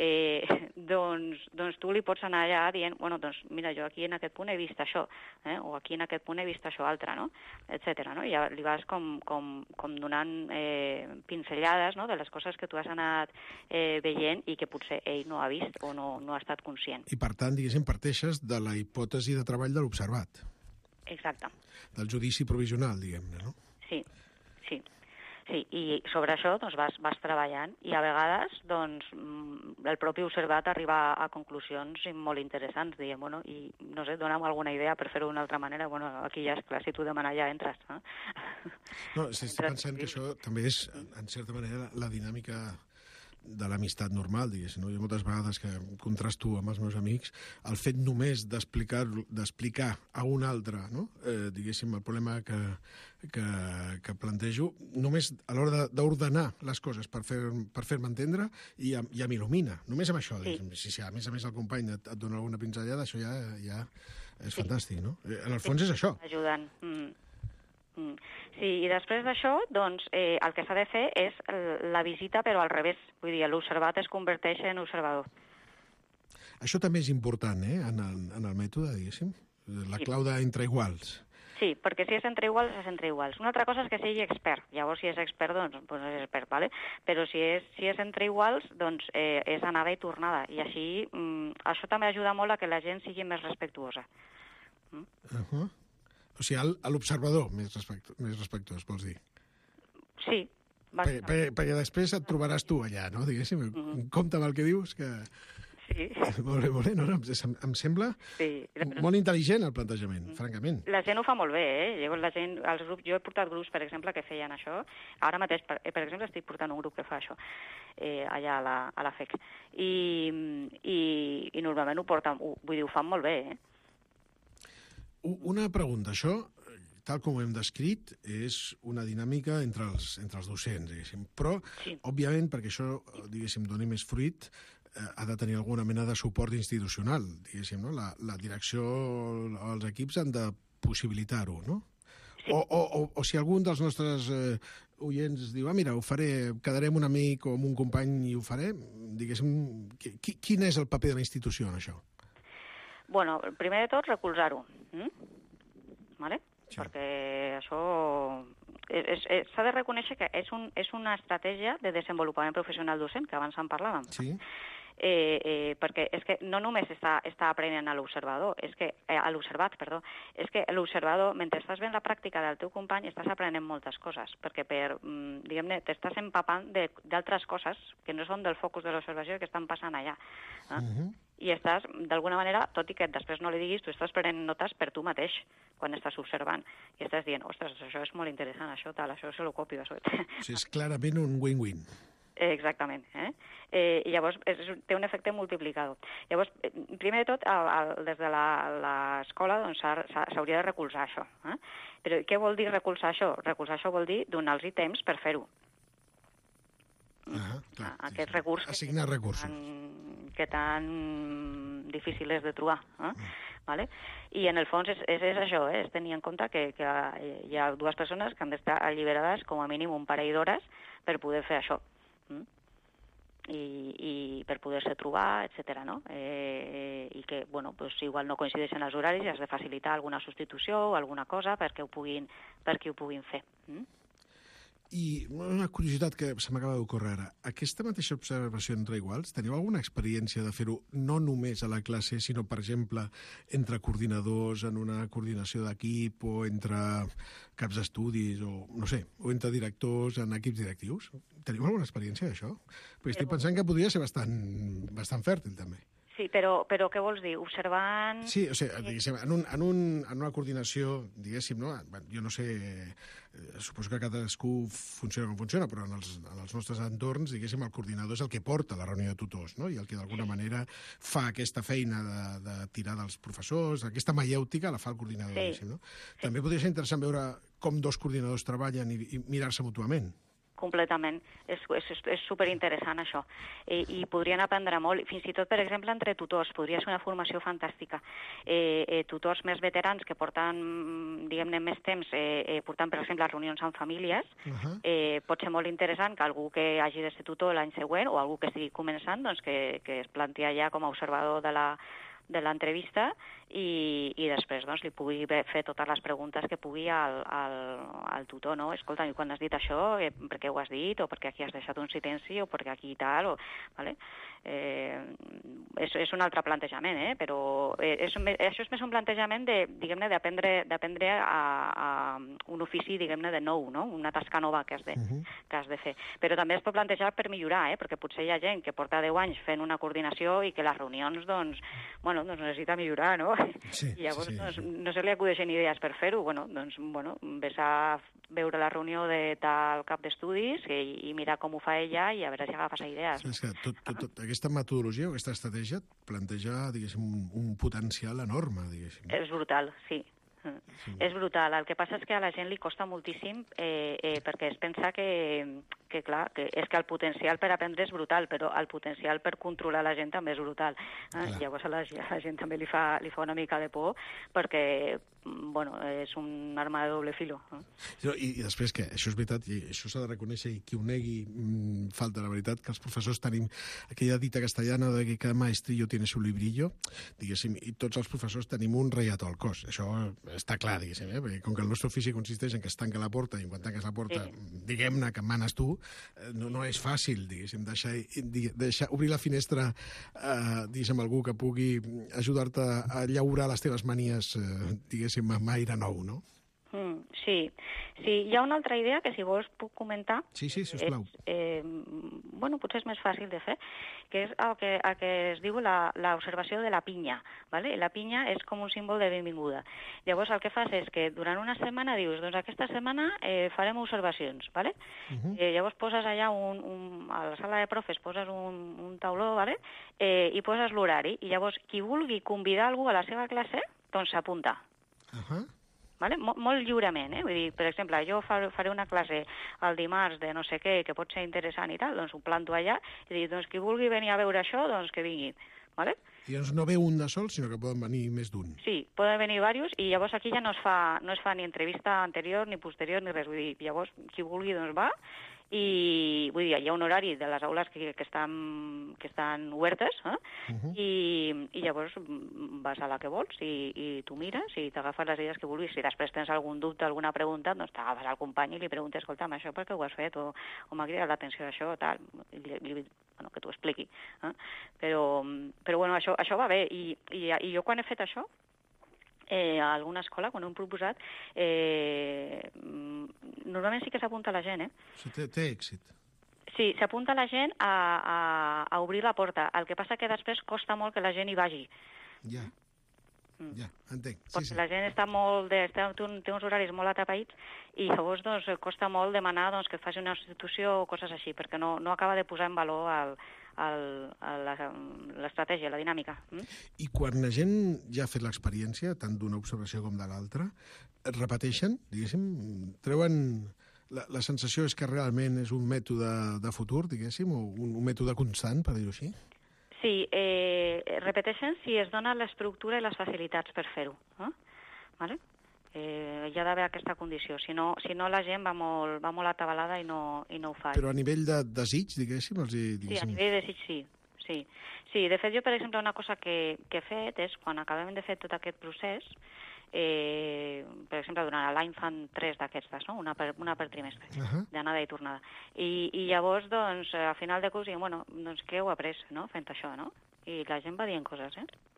doncs tu li pots anar allà dient, doncs mira, jo aquí en aquest punt he vist això, o aquí en aquest punt he vist això altre, no? Etcètera, no? I ja li vas com donant pinzellades, no?, de les coses que tu has anat veient i que potser ell no ha vist o no ha estat conscient. I per tant, diguéssim, parteixes de la hipòtesi de treball de l'observat. Exacte. Del judici provisional, diguem-ne, no? Sí. I sobre això doncs, vas treballant i a vegades doncs, el propi observat arriba a conclusions molt interessants, diguem, i no sé, dona'm alguna idea per fer-ho d'una altra manera. Aquí ja és clar, si tu demana ja entres. No, estic pensant que això també és, en certa manera, la dinàmica de l'amistat normal, diguéssim, no? Jo moltes vegades que contrasto amb els meus amics el fet només d'explicar a un altre, no? Diguéssim, el problema que plantejo, només a l'hora d'ordenar les coses per fer-me entendre, i ja m'il·lumina. Només amb això. Si a més el company et dona alguna pinzellada, això ja és fantàstic, no? En el fons és això. Ajudant. Sí, i després d'això, doncs, el que s'ha de fer és la visita, però al revés. Vull dir, l'observat es converteix en observador. Això també és important, en el mètode, diguéssim? La clau d'entre iguals. Sí, perquè si és entre iguals, és entre iguals. Una altra cosa és que sigui expert. Llavors, si és expert, doncs és expert, ¿vale? Però si és entre iguals, doncs és anada i tornada. I així, això també ajuda molt a que la gent sigui més respectuosa. O sigui, l'observador més respectuós, vols dir? Sí. Perquè després et trobaràs tu allà, no? Diguéssim, compte amb el que dius, que Sí. Molt bé, no? Em sembla molt intel·ligent el plantejament, francament. La gent ho fa molt bé, Llavors la gent, els grups, jo he portat grups, per exemple, que feien això. Ara mateix, per exemple, estic portant un grup que fa això, allà a la FEC. I normalment ho porten, vull dir, ho fan molt bé, Una pregunta, això, tal com ho hem descrit, és una dinàmica entre els docents, diguéssim. Però, òbviament, perquè això, diguéssim, doni més fruit, ha de tenir alguna mena de suport institucional, diguéssim, no? La direcció, els equips han de possibilitar-ho, no? Sí. O si algun dels nostres oients diu, mira, ho faré, quedaré amb un amic o amb un company i ho faré, diguéssim, quin és el paper de la institució en això? Bueno, primer de tot, recolzar-ho. Vale? Sí. Perquè això s'ha de reconèixer que és una estratègia de desenvolupament professional docent, que abans en parlàvem. Sí. Perquè és que no només està aprenent a l'observat, és que l'observador, mentre estàs veient la pràctica del teu company, estàs aprenent moltes coses, perquè diguem-ne, t'estàs empapant d'altres coses que no són del focus de l'observació que estan passant allà. I estàs, d'alguna manera, tot i que després no li diguis, tu estàs prenent notes per tu mateix quan estàs observant. I estàs dient, ostres, això és molt interessant, això se lo copio. Això. O sigui, és clarament un win-win. Exactament. I llavors té un efecte multiplicador. Llavors, primer de tot, des de l'escola s'hauria de recolzar això. Però què vol dir recolzar això? Recolzar això vol dir donar-los temps per fer-ho. Aquest recurs assignar recursos que tan difícil és de trobar. Vale? I en el fons és això, és tenir en compte que hi ha dues persones que han d'estar alliberades com a mínim un parell d'hores per poder fer això. I per poder-se trobar, etc. No? I que, bueno, pues igual no coincideixen els horaris i has de facilitar alguna substitució o alguna cosa perquè ho puguin fer. I una curiositat que se m'acaba d'ocórrer ara. Aquesta mateixa observació entre iguals, teniu alguna experiència de fer-ho no només a la classe, sinó, per exemple, entre coordinadors, en una coordinació d'equip, o entre caps d'estudis, o no sé, o entre directors en equips directius? Teniu alguna experiència d'això? Perquè estic pensant que podria ser bastant fèrtil, també. Sí, però què vols dir? Observant... Sí, o sigui, diguéssim, en una coordinació, diguéssim, no? Jo no sé, suposo que cadascú funciona com funciona, però en els nostres entorns, diguéssim, el coordinador és el que porta la reunió de tutors, no? I el que d'alguna manera fa aquesta feina de tirar dels professors, aquesta maièutica la fa el coordinador, diguéssim, no? També podria ser interessant veure com dos coordinadors treballen i mirar-se mútuament. Completament. És superinteressant, això. I podrien aprendre molt. Fins i tot, per exemple, entre tutors. Podria ser una formació fantàstica. Tutors més veterans que porten, diguem-ne, més temps, portant, per exemple, reunions amb famílies. Pot ser molt interessant que algú que hagi de ser tutor l'any següent o algú que estigui començant, doncs, que es plantea ja com a observador de l'entrevista i després doncs, li pugui fer totes les preguntes que pugui al tutor, no? Escolta, i quan has dit això, per què ho has dit? O perquè aquí has deixat un silenci? O perquè aquí tal? Vale? És un altre plantejament, però això és més un plantejament diguem-ne, d'aprendre a un ofici, diguem-ne, de nou, no? Una tasca nova que has de fer. Però també es pot plantejar per millorar, perquè potser hi ha gent que porta 10 anys fent una coordinació i que les reunions, doncs necessita millorar, no? Sí, i llavors sí. no se li acudeixen idees per fer-ho. Ves a veure la reunió de tal cap d'estudis i mirar com ho fa ella i a veure si agafes idees. És que tot aquesta metodologia o aquesta estratègia planteja, diguéssim, un potencial enorme, diguéssim. És brutal, sí. És brutal. El que passa és que a la gent li costa moltíssim perquè es pensa que clar, que és que el potencial per aprendre és brutal, però el potencial per controlar la gent també és brutal. Llavors a la gent també li fa una mica de por perquè és un arma de doble filo. I després que això és veritat, i això s'ha de reconèixer, i qui ho negui falta la veritat, que els professors tenim aquella dita castellana de que cada maestrillo tiene su librillo, diguéssim, i tots els professors tenim un reiat al cos. Això està clar, diguéssim, perquè com que el nostre ofici consisteix en que es tanca la porta i quan tanques la porta, diguem-ne que manes tu, no és fàcil, diguéssim, deixar obrir la finestra, diguéssim, algú que pugui ajudar-te a llaurar les teves manies, diguéssim, amb aire nou, no? Sí, hi ha una altra idea que si vols puc comentar. Sí, sisplau. Bueno, potser és més fàcil de fer, que és el que es diu l'observació de la pinya. ¿vale? La pinya és com un símbol de benvinguda. Llavors el que fas és que durant una setmana dius, doncs aquesta setmana farem observacions. ¿vale? Llavors poses allà, a la sala de profes poses un tauló, ¿vale? I poses l'horari, i llavors qui vulgui convidar algú a la seva classe, doncs s'apunta. Vale? Molt lliurement, Vull dir, per exemple, jo faré una classe el dimarts de no sé què, que pot ser interessant i tal, doncs ho planto allà i dic, doncs qui vulgui venir a veure això, doncs que vingui, vale? I doncs no ve un de sol, sinó que poden venir més d'un. Sí, poden venir diversos i llavors aquí ja no es fa ni entrevista anterior, ni posterior, ni res. Vull dir, llavors qui vulgui doncs va i vull dir, hi ha un horari de les aules que estan obertes i llavors vas a la que vols i tu mires i t'agafes les idees que vulguis. Si després tens algun dubte, alguna pregunta, doncs t'agafes al company i li preguntes, escolta'm, això per què ho has fet? O m'ha cridat l'atenció això, tal, bueno, que t'ho expliqui. Però bueno, això va bé i jo quan he fet això, a alguna escola, quan ho hem proposat, normalment sí que s'apunta la gent, Sí, té èxit. Sí, s'apunta la gent a obrir la porta. El que passa que després costa molt que la gent hi vagi. Ja, entenc. Perquè la gent té uns horaris molt atapeïts i llavors doncs, costa molt demanar que faci una substitució o coses així, perquè no acaba de posar en valor l'estratègia, la dinàmica. I quan la gent ja ha fet l'experiència, tant d'una observació com de l'altra, repeteixen, diguéssim, treuen... La sensació és que realment és un mètode de futur, diguéssim, o un mètode constant, per dir-ho així? Sí, repeteixen si es dona l'estructura i les facilitats per fer-ho. Vale? Hi ha d'haver aquesta condició, si no la gent va molt atabalada i no ho fa. Però a nivell de desig, diguéssim? Sí, a nivell de desig sí. Sí, de fet jo, per exemple, una cosa que he fet és, quan acabem de fer tot aquest procés, per exemple, durant l'any fan 3 d'aquestes, una per trimestre, d'anada i tornada. I llavors, doncs, a final de curs, bueno, doncs què heu après, fent això, no? I la gent va dient coses,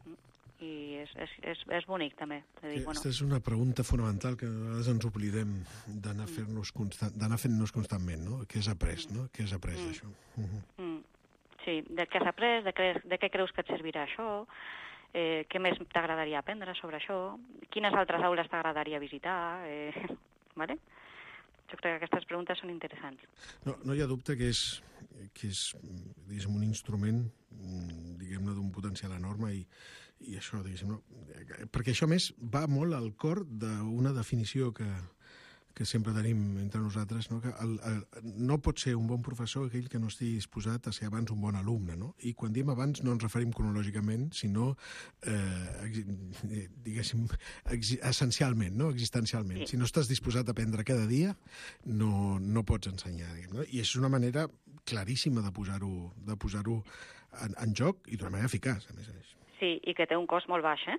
I és bonic, també. Aquesta és una pregunta fonamental que a vegades ens oblidem d'anar fent-nos constantment, no? Què has après, no? Què has après d'això? Sí, de què has après, de què creus que et servirà això, què més t'agradaria aprendre sobre això, quines altres aules t'agradaria visitar, vale? Jo crec que aquestes preguntes són interessants. No hi ha dubte que és diguéssim, un instrument, diguem-ne, d'un potencial enorme i això, diguéssim, perquè això més va molt al cor d'una definició que sempre tenim entre nosaltres, que no pot ser un bon professor aquell que no estigui disposat a ser abans un bon alumne, no? I quan diem abans no ens referim cronològicament, sinó, diguéssim, essencialment, no? Existencialment. Si no estàs disposat a aprendre cada dia, no pots ensenyar, no? I és una manera claríssima de posar-ho en joc i d'una manera eficaç, a més a més. Sí, i que té un cost molt baix,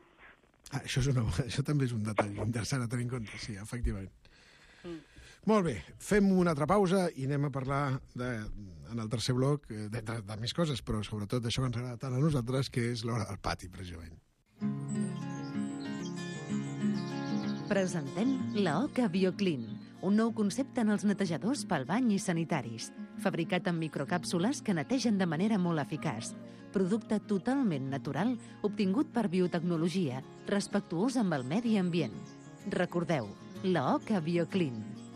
Això també és un detall interessant a tenir en compte, sí, efectivament. Molt bé, fem una altra pausa i anem a parlar en el tercer bloc de més coses, però sobretot d'això que ens agrada tant a nosaltres, que és l'hora del pati, precisament. Presentem la Oca BioClean, un nou concepte en els netejadors pel bany i sanitaris, fabricat amb microcàpsules que netegen de manera molt eficaç. Producte totalment natural, obtingut per biotecnologia, respectuós amb el medi ambient. Recordeu, la Oca BioClean.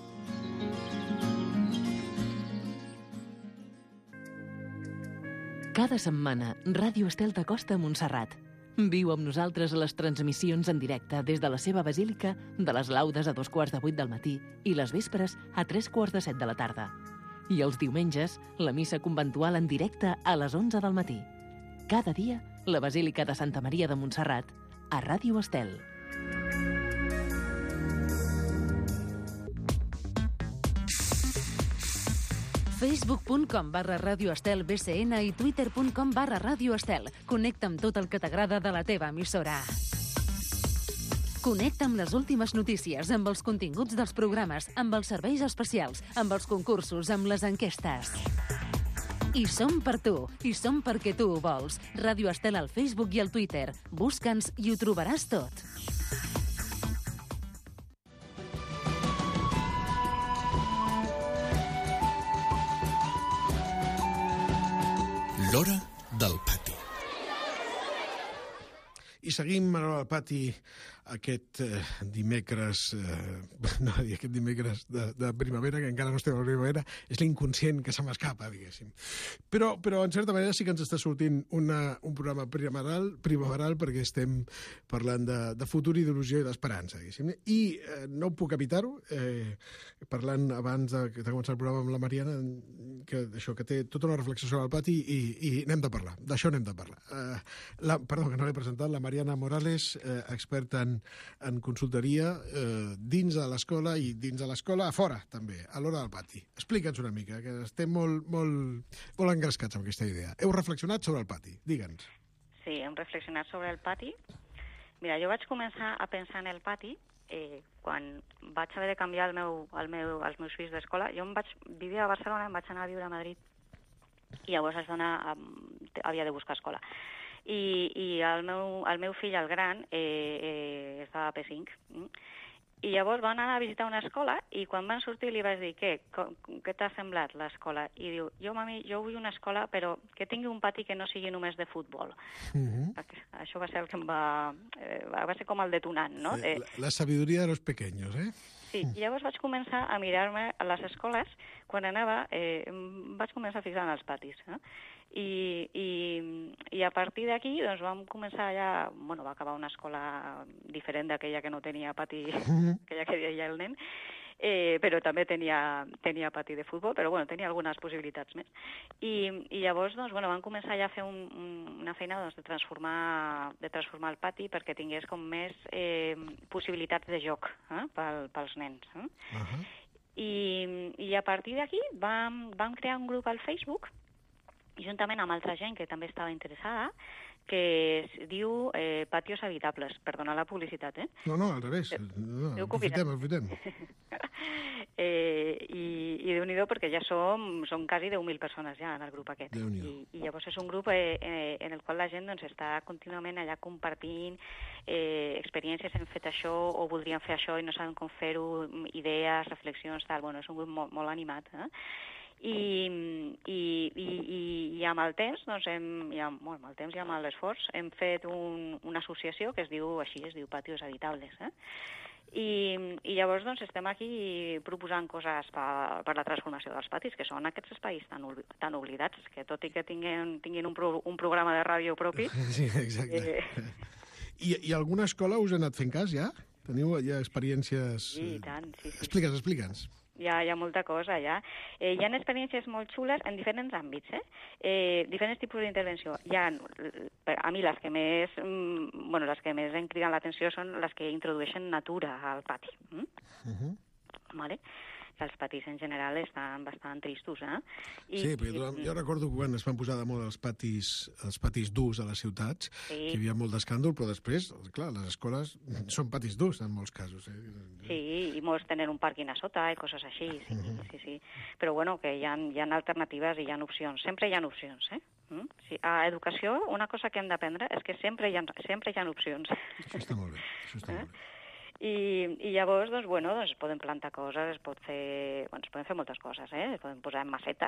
Cada setmana, Ràdio Estel t'acosta a Montserrat. Viu amb nosaltres a les transmissions en directe des de la seva basílica, de les laudes a 7:15 del matí i les vespres a 7:45 de la tarda. I els diumenges, la missa conventual en directe a les 11 del matí. Cada dia, la Basílica de Santa Maria de Montserrat, a Ràdio Estel. Facebook.com/Ràdio Estel BCN i Twitter.com/Ràdio Estel. Connecta amb tot el que t'agrada de la teva emissora. Connecta amb les últimes notícies, amb els continguts dels programes, amb els serveis especials, amb els concursos, amb les enquestes. I som per tu, i som perquè tu ho vols. Ràdio Estel al Facebook i al Twitter. Busca'ns i ho trobaràs tot. L'hora del pati. I seguim a l'hora del pati aquest dimecres, aquest dimecres de primavera, que encara no estem a la primavera, és l'inconscient que se m'escapa, diguéssim. Però, en certa manera, sí que ens està sortint un programa primaveral perquè estem parlant de futur, ideologia i d'esperança, diguéssim. I no puc evitar-ho, parlant abans de començar el programa amb la Mariana, que té tota una reflexió sobre el pati i n'hem de parlar, d'això n'hem de parlar. Perdó, que no l'he presentat, la Mariana Morales, experta en consultoria dins de l'escola i dins de l'escola a fora, també, a l'hora del pati. Explica'ns una mica, que estem molt engrescats amb aquesta idea. Heu reflexionat sobre el pati? Digue'ns. Sí, hem reflexionat sobre el pati. Mira, jo vaig començar a pensar en el pati quan vaig haver de canviar els meus fills d'escola. Jo vivia a Barcelona, em vaig anar a viure a Madrid i llavors havia de buscar escola. I el meu fill, el gran, estava a P5. I llavors van anar a visitar una escola i quan van sortir li vaig dir, què t'ha semblat l'escola? I diu, mami, jo vull una escola però que tingui un pati que no sigui només de futbol. Això va ser el que va ser com el detonant, no? La sabiduria de los pequeños, eh? Sí, i llavors vaig començar a mirar-me a les escoles, quan anava, vaig començar a fixar en els patis. I a partir d'aquí doncs, vam començar ja... va acabar una escola diferent d'aquella que no tenia pati, aquella que deia el nen, però també tenia pati de futbol, però tenia algunes possibilitats més. I llavors vam començar ja a fer una feina de transformar el pati perquè tingués com més possibilitats de joc pels nens. I a partir d'aquí vam crear un grup al Facebook, juntament amb altra gent que també estava interessada, que es diu Patios Habitables. Perdona la publicitat, eh? No, al revés. Aprofitem. I Déu-n'hi-do, perquè ja som quasi 10.000 persones ja en el grup aquest. I llavors és un grup en el qual la gent està contínuament allà compartint experiències, hem fet això o voldríem fer això i no saben com fer-ho, idees, reflexions, tal. És un grup molt animat, I amb el temps, i amb l'esforç, hem fet una associació que es diu Patios Habitables. I llavors estem aquí proposant coses per la transformació dels patis, que són aquests espais tan oblidats, que tot i que tinguin un programa de ràdio propi... Sí, exacte. I alguna escola us ha anat fent cas, ja? Teniu ja experiències... Sí, i tant, sí. Explica'ns. Hi ha molta cosa, ja. Hi ha experiències molt xules en diferents àmbits, diferents tipus d'intervenció. A mi les que més em criden l'atenció són les que introdueixen natura al pati. Vale? Que els patis en general estan bastant tristos, Sí, però jo recordo que quan es van posar de moda els patis durs a les ciutats, que hi havia molt d'escàndol, però després, clar, les escoles són patis durs en molts casos. Sí, i molts tenen un pàrquing a sota i coses així, sí. Però que hi ha alternatives i hi ha opcions. Sempre hi ha opcions, Sí, a educació, una cosa que hem d'aprendre és que sempre hi ha opcions. Això està molt bé, I llavors, es poden plantar coses, es poden fer moltes coses, es poden posar en macetes,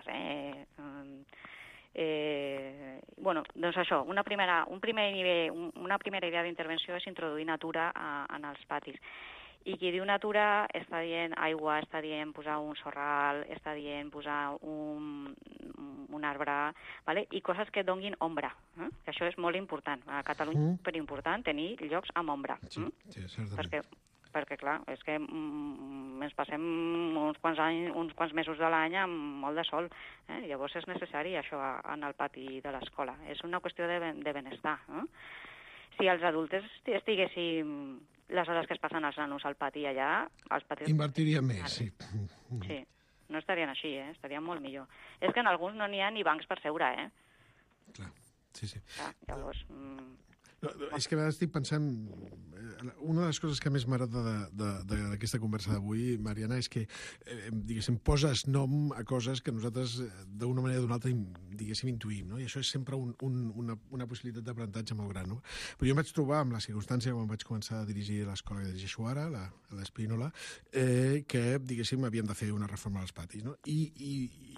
això, una primera idea d'intervenció és introduir natura en els patis. I qui diu natura està dient aigua, està dient posar un sorral, està dient posar un arbre, i coses que donguin ombra, que això és molt important. A Catalunya és superimportant tenir llocs amb ombra. Sí, certament. Perquè, clar, és que ens passem uns quants mesos de l'any amb molt de sol. Llavors és necessari això en el pati de l'escola. És una qüestió de benestar. Si els adultes estiguéssim les hores que es passen els nanos al pati allà... Invertiria més, sí. Sí, no estarien així, estarien molt millor. És que en alguns no n'hi ha ni bancs per seure, Clar, sí. Clar, llavors... És que ara estic pensant... Una de les coses que més m'agrada d'aquesta conversa d'avui, Mariana, és que, diguéssim, poses nom a coses que nosaltres, d'una manera o d'una altra, diguéssim, intuïm, no? I això és sempre una possibilitat d'aprenentatge molt gran, no? Però jo em vaig trobar amb la circumstància, quan vaig començar a dirigir l'escola que dirigeixo ara, l'Espínola, que, diguéssim, havíem de fer una reforma als patis, no? I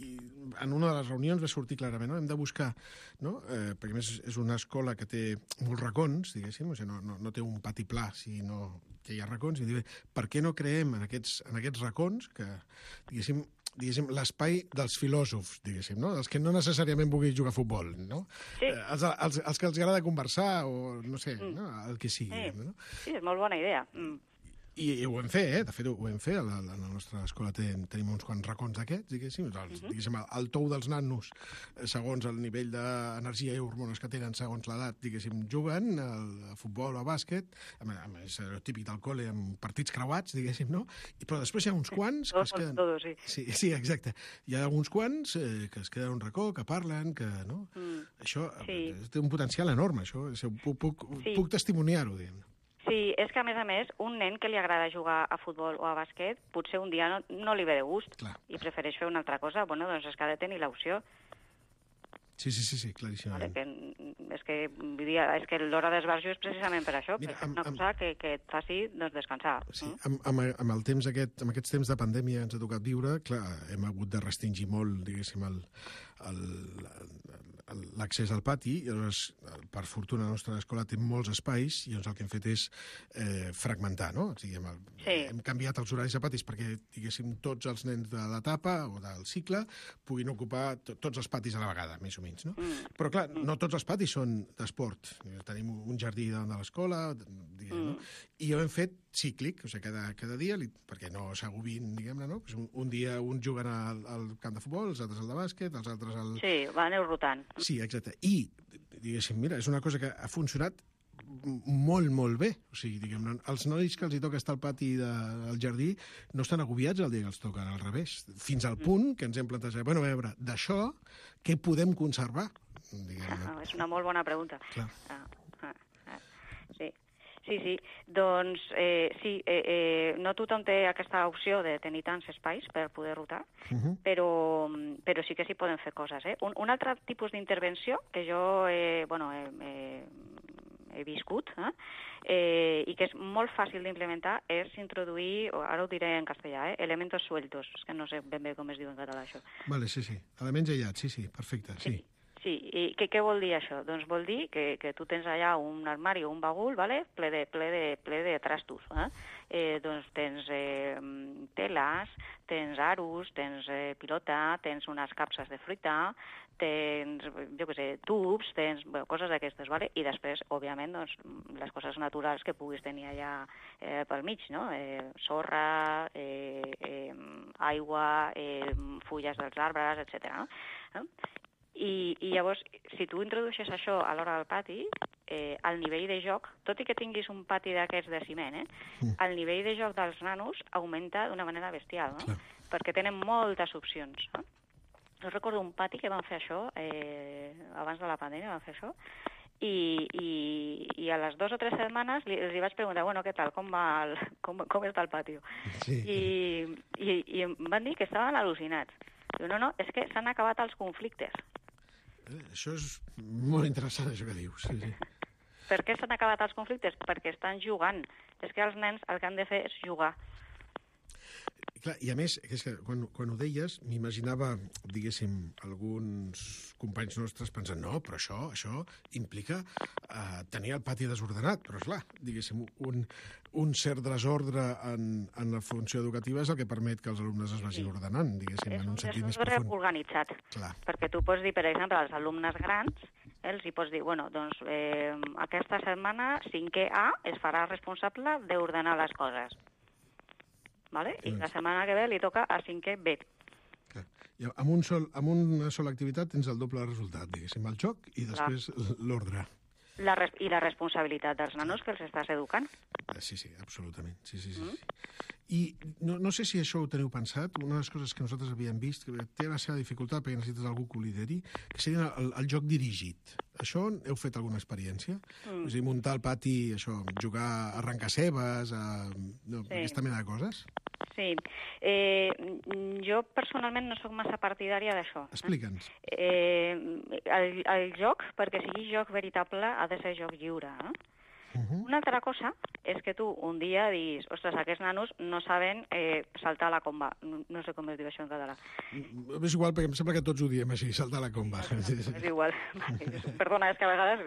en una de les reunions va sortir clarament, no? Hem de buscar, no? Perquè a més és una escola que té molts racons, diguéssim, o sigui, no té un pati pla, sinó que hi ha racons, i diu, per què no creem en aquests racons que, diguéssim, l'espai dels filòsofs, diguéssim, no? Els que no necessàriament vulguin jugar a futbol, no? Sí. Els que els agrada conversar o, no sé, no? El que sigui. Sí. No? Sí, és molt bona idea. I ho vam fer, de fet ho vam fer. A la nostra escola tenim uns quants racons d'aquests, diguéssim. Diguéssim, el tou dels nanos, segons el nivell d'energia i hormones que tenen, segons l'edat, diguéssim, juguen a futbol o a bàsquet, a més, típic del col·le, amb partits creuats, diguéssim, no? Però després hi ha uns quants que es queden... Sí, exacte. Hi ha uns quants que es queden a un racó, que parlen, que... no? Això té un potencial enorme, això. Puc testimoniar-ho, diguem. Sí, és que, a més, un nen que li agrada jugar a futbol o a bàsquet, potser un dia no li ve de gust. Clar. I prefereix fer una altra cosa. Bueno, doncs és que ha de tenir l'opció. Sí, claríssimament. Vale, és que l'hora d'esbarjo és precisament per això, perquè és una cosa que et faci descansar. Sí, amb el temps amb aquests temps de pandèmia ens ha tocat viure, clar, hem hagut de restringir molt, diguéssim, l'accés al pati, i llavors, per fortuna, la nostra escola té molts espais, i llavors el que hem fet és fragmentar, no? O sigui, hem canviat els horaris de patis perquè, diguéssim, tots els nens de l'etapa o del cicle puguin ocupar tots els patis a la vegada, més o menys, no? Però, clar, no tots els patis són d'esport. Tenim un jardí davant de l'escola, no? I ho hem fet cíclic, o sigui, cada dia, perquè no s'agobin, diguem-ne, no? Un dia uns juguen al camp de futbol, els altres al de bàsquet, els altres al... Sí, aneu rotant. Sí, exacte. I, diguéssim, mira, és una cosa que ha funcionat molt, molt bé. O sigui, diguem-ne, els nois que els hi toca estar al pati del jardí no estan agobiats el dia que els toca, al revés. Fins al punt que ens hem plantejat, bueno, a veure, d'això, què podem conservar? És una molt bona pregunta. Clar. Sí. Doncs, no tothom té aquesta opció de tenir tants espais per poder rotar, però sí que s'hi poden fer coses. Un altre tipus d'intervenció que jo he viscut i que és molt fàcil d'implementar és introduir, ara ho diré en castellà, elementos sueltos, és que no sé ben bé com es diu en català això. Vale, sí. Elements aïllats, sí, perfecte, sí. Sí, i què vol dir això? Doncs vol dir que tu tens allà un armari o un bagul, vale? ple de trastos. Doncs tens teles, tens aros, tens pilota, tens unes capses de fruita, tens, jo què sé, tubs, tens coses d'aquestes, vale? I després, òbviament, doncs, les coses naturals que puguis tenir allà pel mig, no? Sorra, aigua, fulles dels arbres, etc. I llavors, si tu introdueixes això a l'hora del pati, el nivell de joc, tot i que tinguis un pati d'aquests de ciment, el nivell de joc dels nanos augmenta d'una manera bestial, no? Perquè tenen moltes opcions. Jo recordo un pati que van fer això, abans de la pandèmia van fer això, i a les 2 o 3 setmanes els vaig preguntar, bueno, què tal, com està el pati? Sí. I em van dir que estaven al·lucinats. Diu, no, és que s'han acabat els conflictes. Això és molt interessant, això que dius. Sí. Per què s'han acabat els conflictes? Perquè estan jugant. És que els nens el que han de fer és jugar. Clar, i a més, és que quan ho deies, m'imaginava, diguéssim, alguns companys nostres pensant, no, però això implica tenir el pati desordenat. Però, esclar, diguéssim, un cert desordre en la funció educativa és el que permet que els alumnes es vagin ordenant, diguéssim, en un sentit més profund. És un desordre organitzat. Clar. Perquè tu pots dir, per exemple, als alumnes grans, els hi pots dir, bueno, doncs aquesta setmana 5è A es farà responsable d'ordenar les coses. Vale? I la setmana que ve li toca a 5è B. Amb una sola activitat tens el doble resultat, diguéssim, el joc i després l'ordre. I la responsabilitat dels nanos que els estàs educant. Sí, absolutament. Sí. I no sé si això ho teniu pensat, una de les coses que nosaltres havíem vist, que té la seva dificultat perquè necessites algú que ho lideri, que seria el joc dirigit. Això heu fet alguna experiència? És a dir, muntar al pati, això, jugar a arrencar-cebes, aquesta mena de coses? Sí. Jo personalment no sóc massa partidària d'això. Explica'ns. El joc, perquè sigui joc veritable, ha de ser joc lliure. Una altra cosa és que tu un dia diguis, ostres, aquests nanos no saben saltar a la comba. No sé com es diu això en català. És igual, perquè em sembla que tots ho diem així, saltar a la comba. És igual. Perdona, és que a vegades...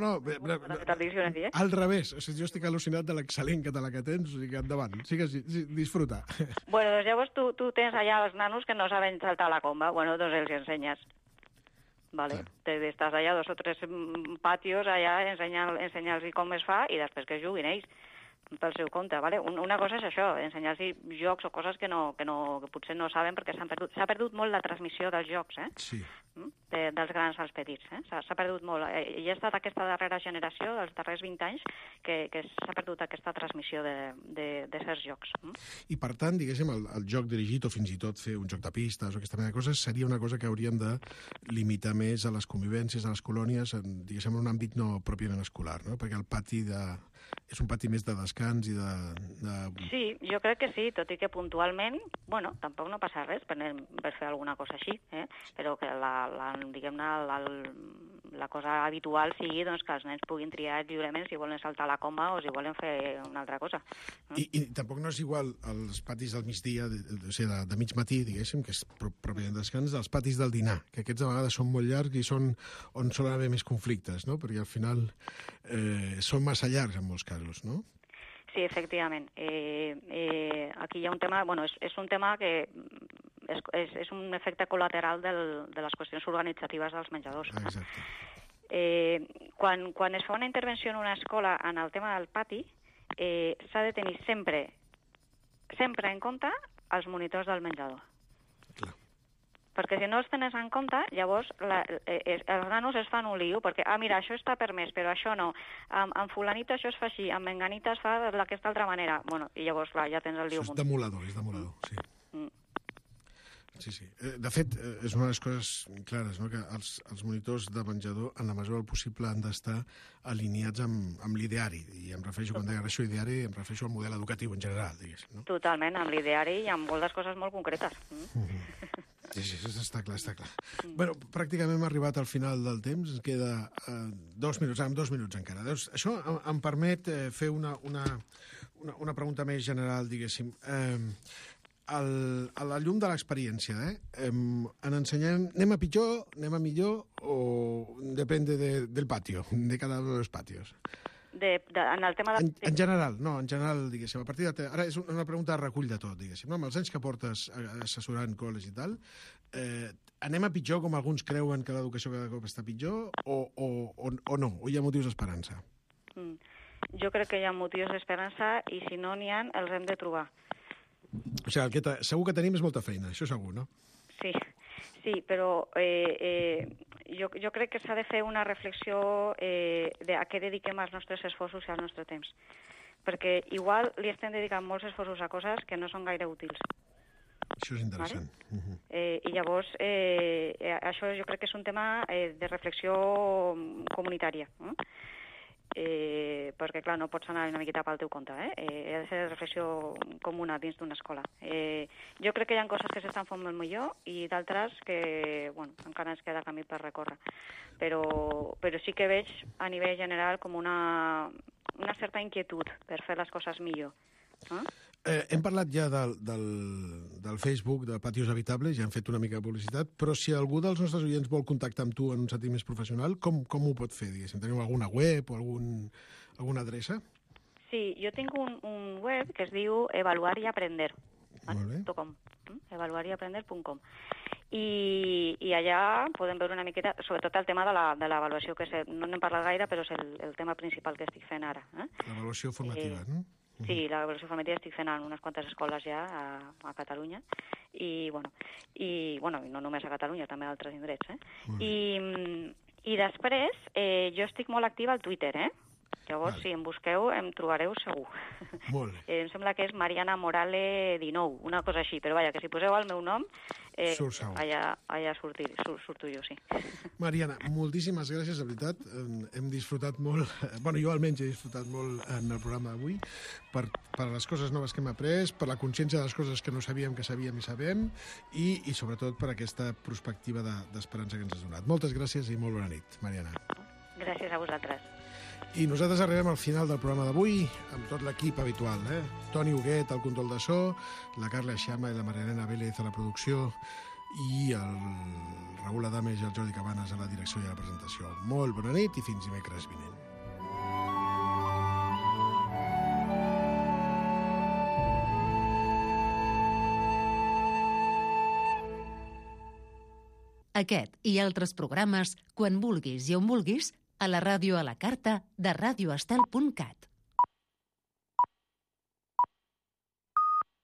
Al revés. O sigui, jo estic al·lucinat de l'excel·lent català que tens, o sigui, endavant. Disfruta. Bueno, doncs llavors tu tens allà els nanos que no saben saltar a la comba. Bueno, doncs els ensenyes. Vale. Estàs allà 2 o 3 patios allà ensenyar-los com es fa i després que juguin ells pel seu compte, vale? Una cosa és això, ensenyar-los jocs o coses que potser no saben perquè s'ha perdut molt la transmissió dels jocs, Sí. Dels grans als petits, s'ha perdut molt. I ha estat aquesta darrera generació, dels darrers 20 anys, que s'ha perdut aquesta transmissió de certs jocs. I per tant, diguéssim, el joc dirigit o fins i tot fer un joc de pistes o aquesta mena de coses seria una cosa que hauríem de limitar més a les convivències, a les colònies, diguéssim, en un àmbit no pròpiament escolar, no? Perquè el pati és un pati més de descans i de... Sí, jo crec que sí, tot i que puntualment, bueno, tampoc no passa res per fer alguna cosa així, però que la cosa habitual sigui doncs, que els nens puguin triar lliurement si volen saltar a la comba o si volen fer una altra cosa. I tampoc no és igual els patis del migdia, o sigui, de mig matí, diguéssim, que és pròpiament descans, dels patis del dinar, que aquests a vegades són molt llargs i són on solen haver més conflictes, no? Perquè al final són massa llargs en molts casos, no? Sí, efectivament. Aquí hi ha un tema, bueno, és un tema que és un efecte col·lateral de les qüestions organitzatives dels menjadors. Exacte. Quan es fa una intervenció en una escola en el tema del pati, s'ha de tenir sempre en compte els monitors del menjador. Clar. Perquè si no els tens en compte, llavors els nanos es fan un lío, perquè, mira, això està permès, però això no. Amb fulanita això es fa així, amb menganita es fa d'aquesta altra manera. Bueno, i llavors, clar, ja tens el lío. Això és demolador, sí. Sí. De fet, és una de les coses clares, no? Que els monitors de menjador, en la mesura del possible, han d'estar alineats amb l'ideari. I em refereixo, quan deia això ideari, em refereixo al model educatiu en general, diguéssim. No? Totalment, amb l'ideari i amb moltes coses molt concretes. Sí, està clar. Bueno, pràcticament hem arribat al final del temps, ens queda 2 minuts encara. Doncs això em permet fer una pregunta més general, diguéssim. A la llum de l'experiència, anem a pitjor, anem a millor, o depende del patio, de cada uno de los patios? En el tema de... En general, diguéssim, a partir de... Ara és una pregunta de recull de tot, diguéssim. Amb els anys que portes assessorant col·les i tal, anem a pitjor, com alguns creuen que l'educació cada cop està pitjor, o no? O hi ha motius d'esperança? Jo crec que hi ha motius d'esperança i si no n'hi ha, els hem de trobar. O sigui, segur que tenim és molta feina, això segur, no? Sí, però jo crec que s'ha de fer una reflexió a què dediquem els nostres esforços i el nostre temps. Perquè igual li estem dedicant molts esforços a coses que no són gaire útils. Això és interessant. Vale? I llavors, això jo crec que és un tema de reflexió comunitària. Perquè, clar, no pots anar una miqueta pel teu compte, ha de ser reflexió comuna dins d'una escola. Jo crec que hi ha coses que s'estan fent molt millor i d'altres que, bueno, encara ens queda camí per recórrer. Però sí que veig a nivell general com una certa inquietud per fer les coses millor. Hem parlat ja del Facebook, de Patios Habitables, ja hem fet una mica de publicitat, però si algú dels nostres oients vol contactar amb tu en un sentit més professional, com ho pot fer, diguéssim? Teniu alguna web o alguna adreça? Sí, jo tinc un web que es diu evaluariaprender. Molt bé. evaluariaprender.com. I allà podem veure una miqueta, sobretot el tema de l'avaluació, que no n'hem parlat gaire, però és el tema principal que estic fent ara. L'avaluació formativa, no? Sí, l'avaluació formativa estic fent en unes quantes escoles ja a Catalunya i no només a Catalunya, també a altres indrets. I després jo estic molt activa al Twitter, Llavors, si em busqueu, em trobareu segur. Molt bé. Em sembla que és Mariana Morale 19, una cosa així, però vaja, que si poseu el meu nom, allà surto jo, sí. Mariana, moltíssimes gràcies, de veritat. Hem disfrutat molt, bueno, jo almenys he disfrutat molt en el programa d'avui, per les coses noves que hem après, per la consciència de les coses que no sabíem i sabem, i sobretot per aquesta perspectiva d'esperança que ens has donat. Moltes gràcies i molt bona nit, Mariana. Gràcies a vosaltres. I nosaltres arribem al final del programa d'avui amb tot l'equip habitual, Toni Huguet al control de so, la Carla Xama i la Marielena Vélez a la producció i el Raül Adames i el Jordi Cabanes a la direcció i a la presentació. Molt bona nit i fins dimecres vinent. Aquest i altres programes, quan vulguis i on vulguis, a la ràdio a la carta de radioestel.cat.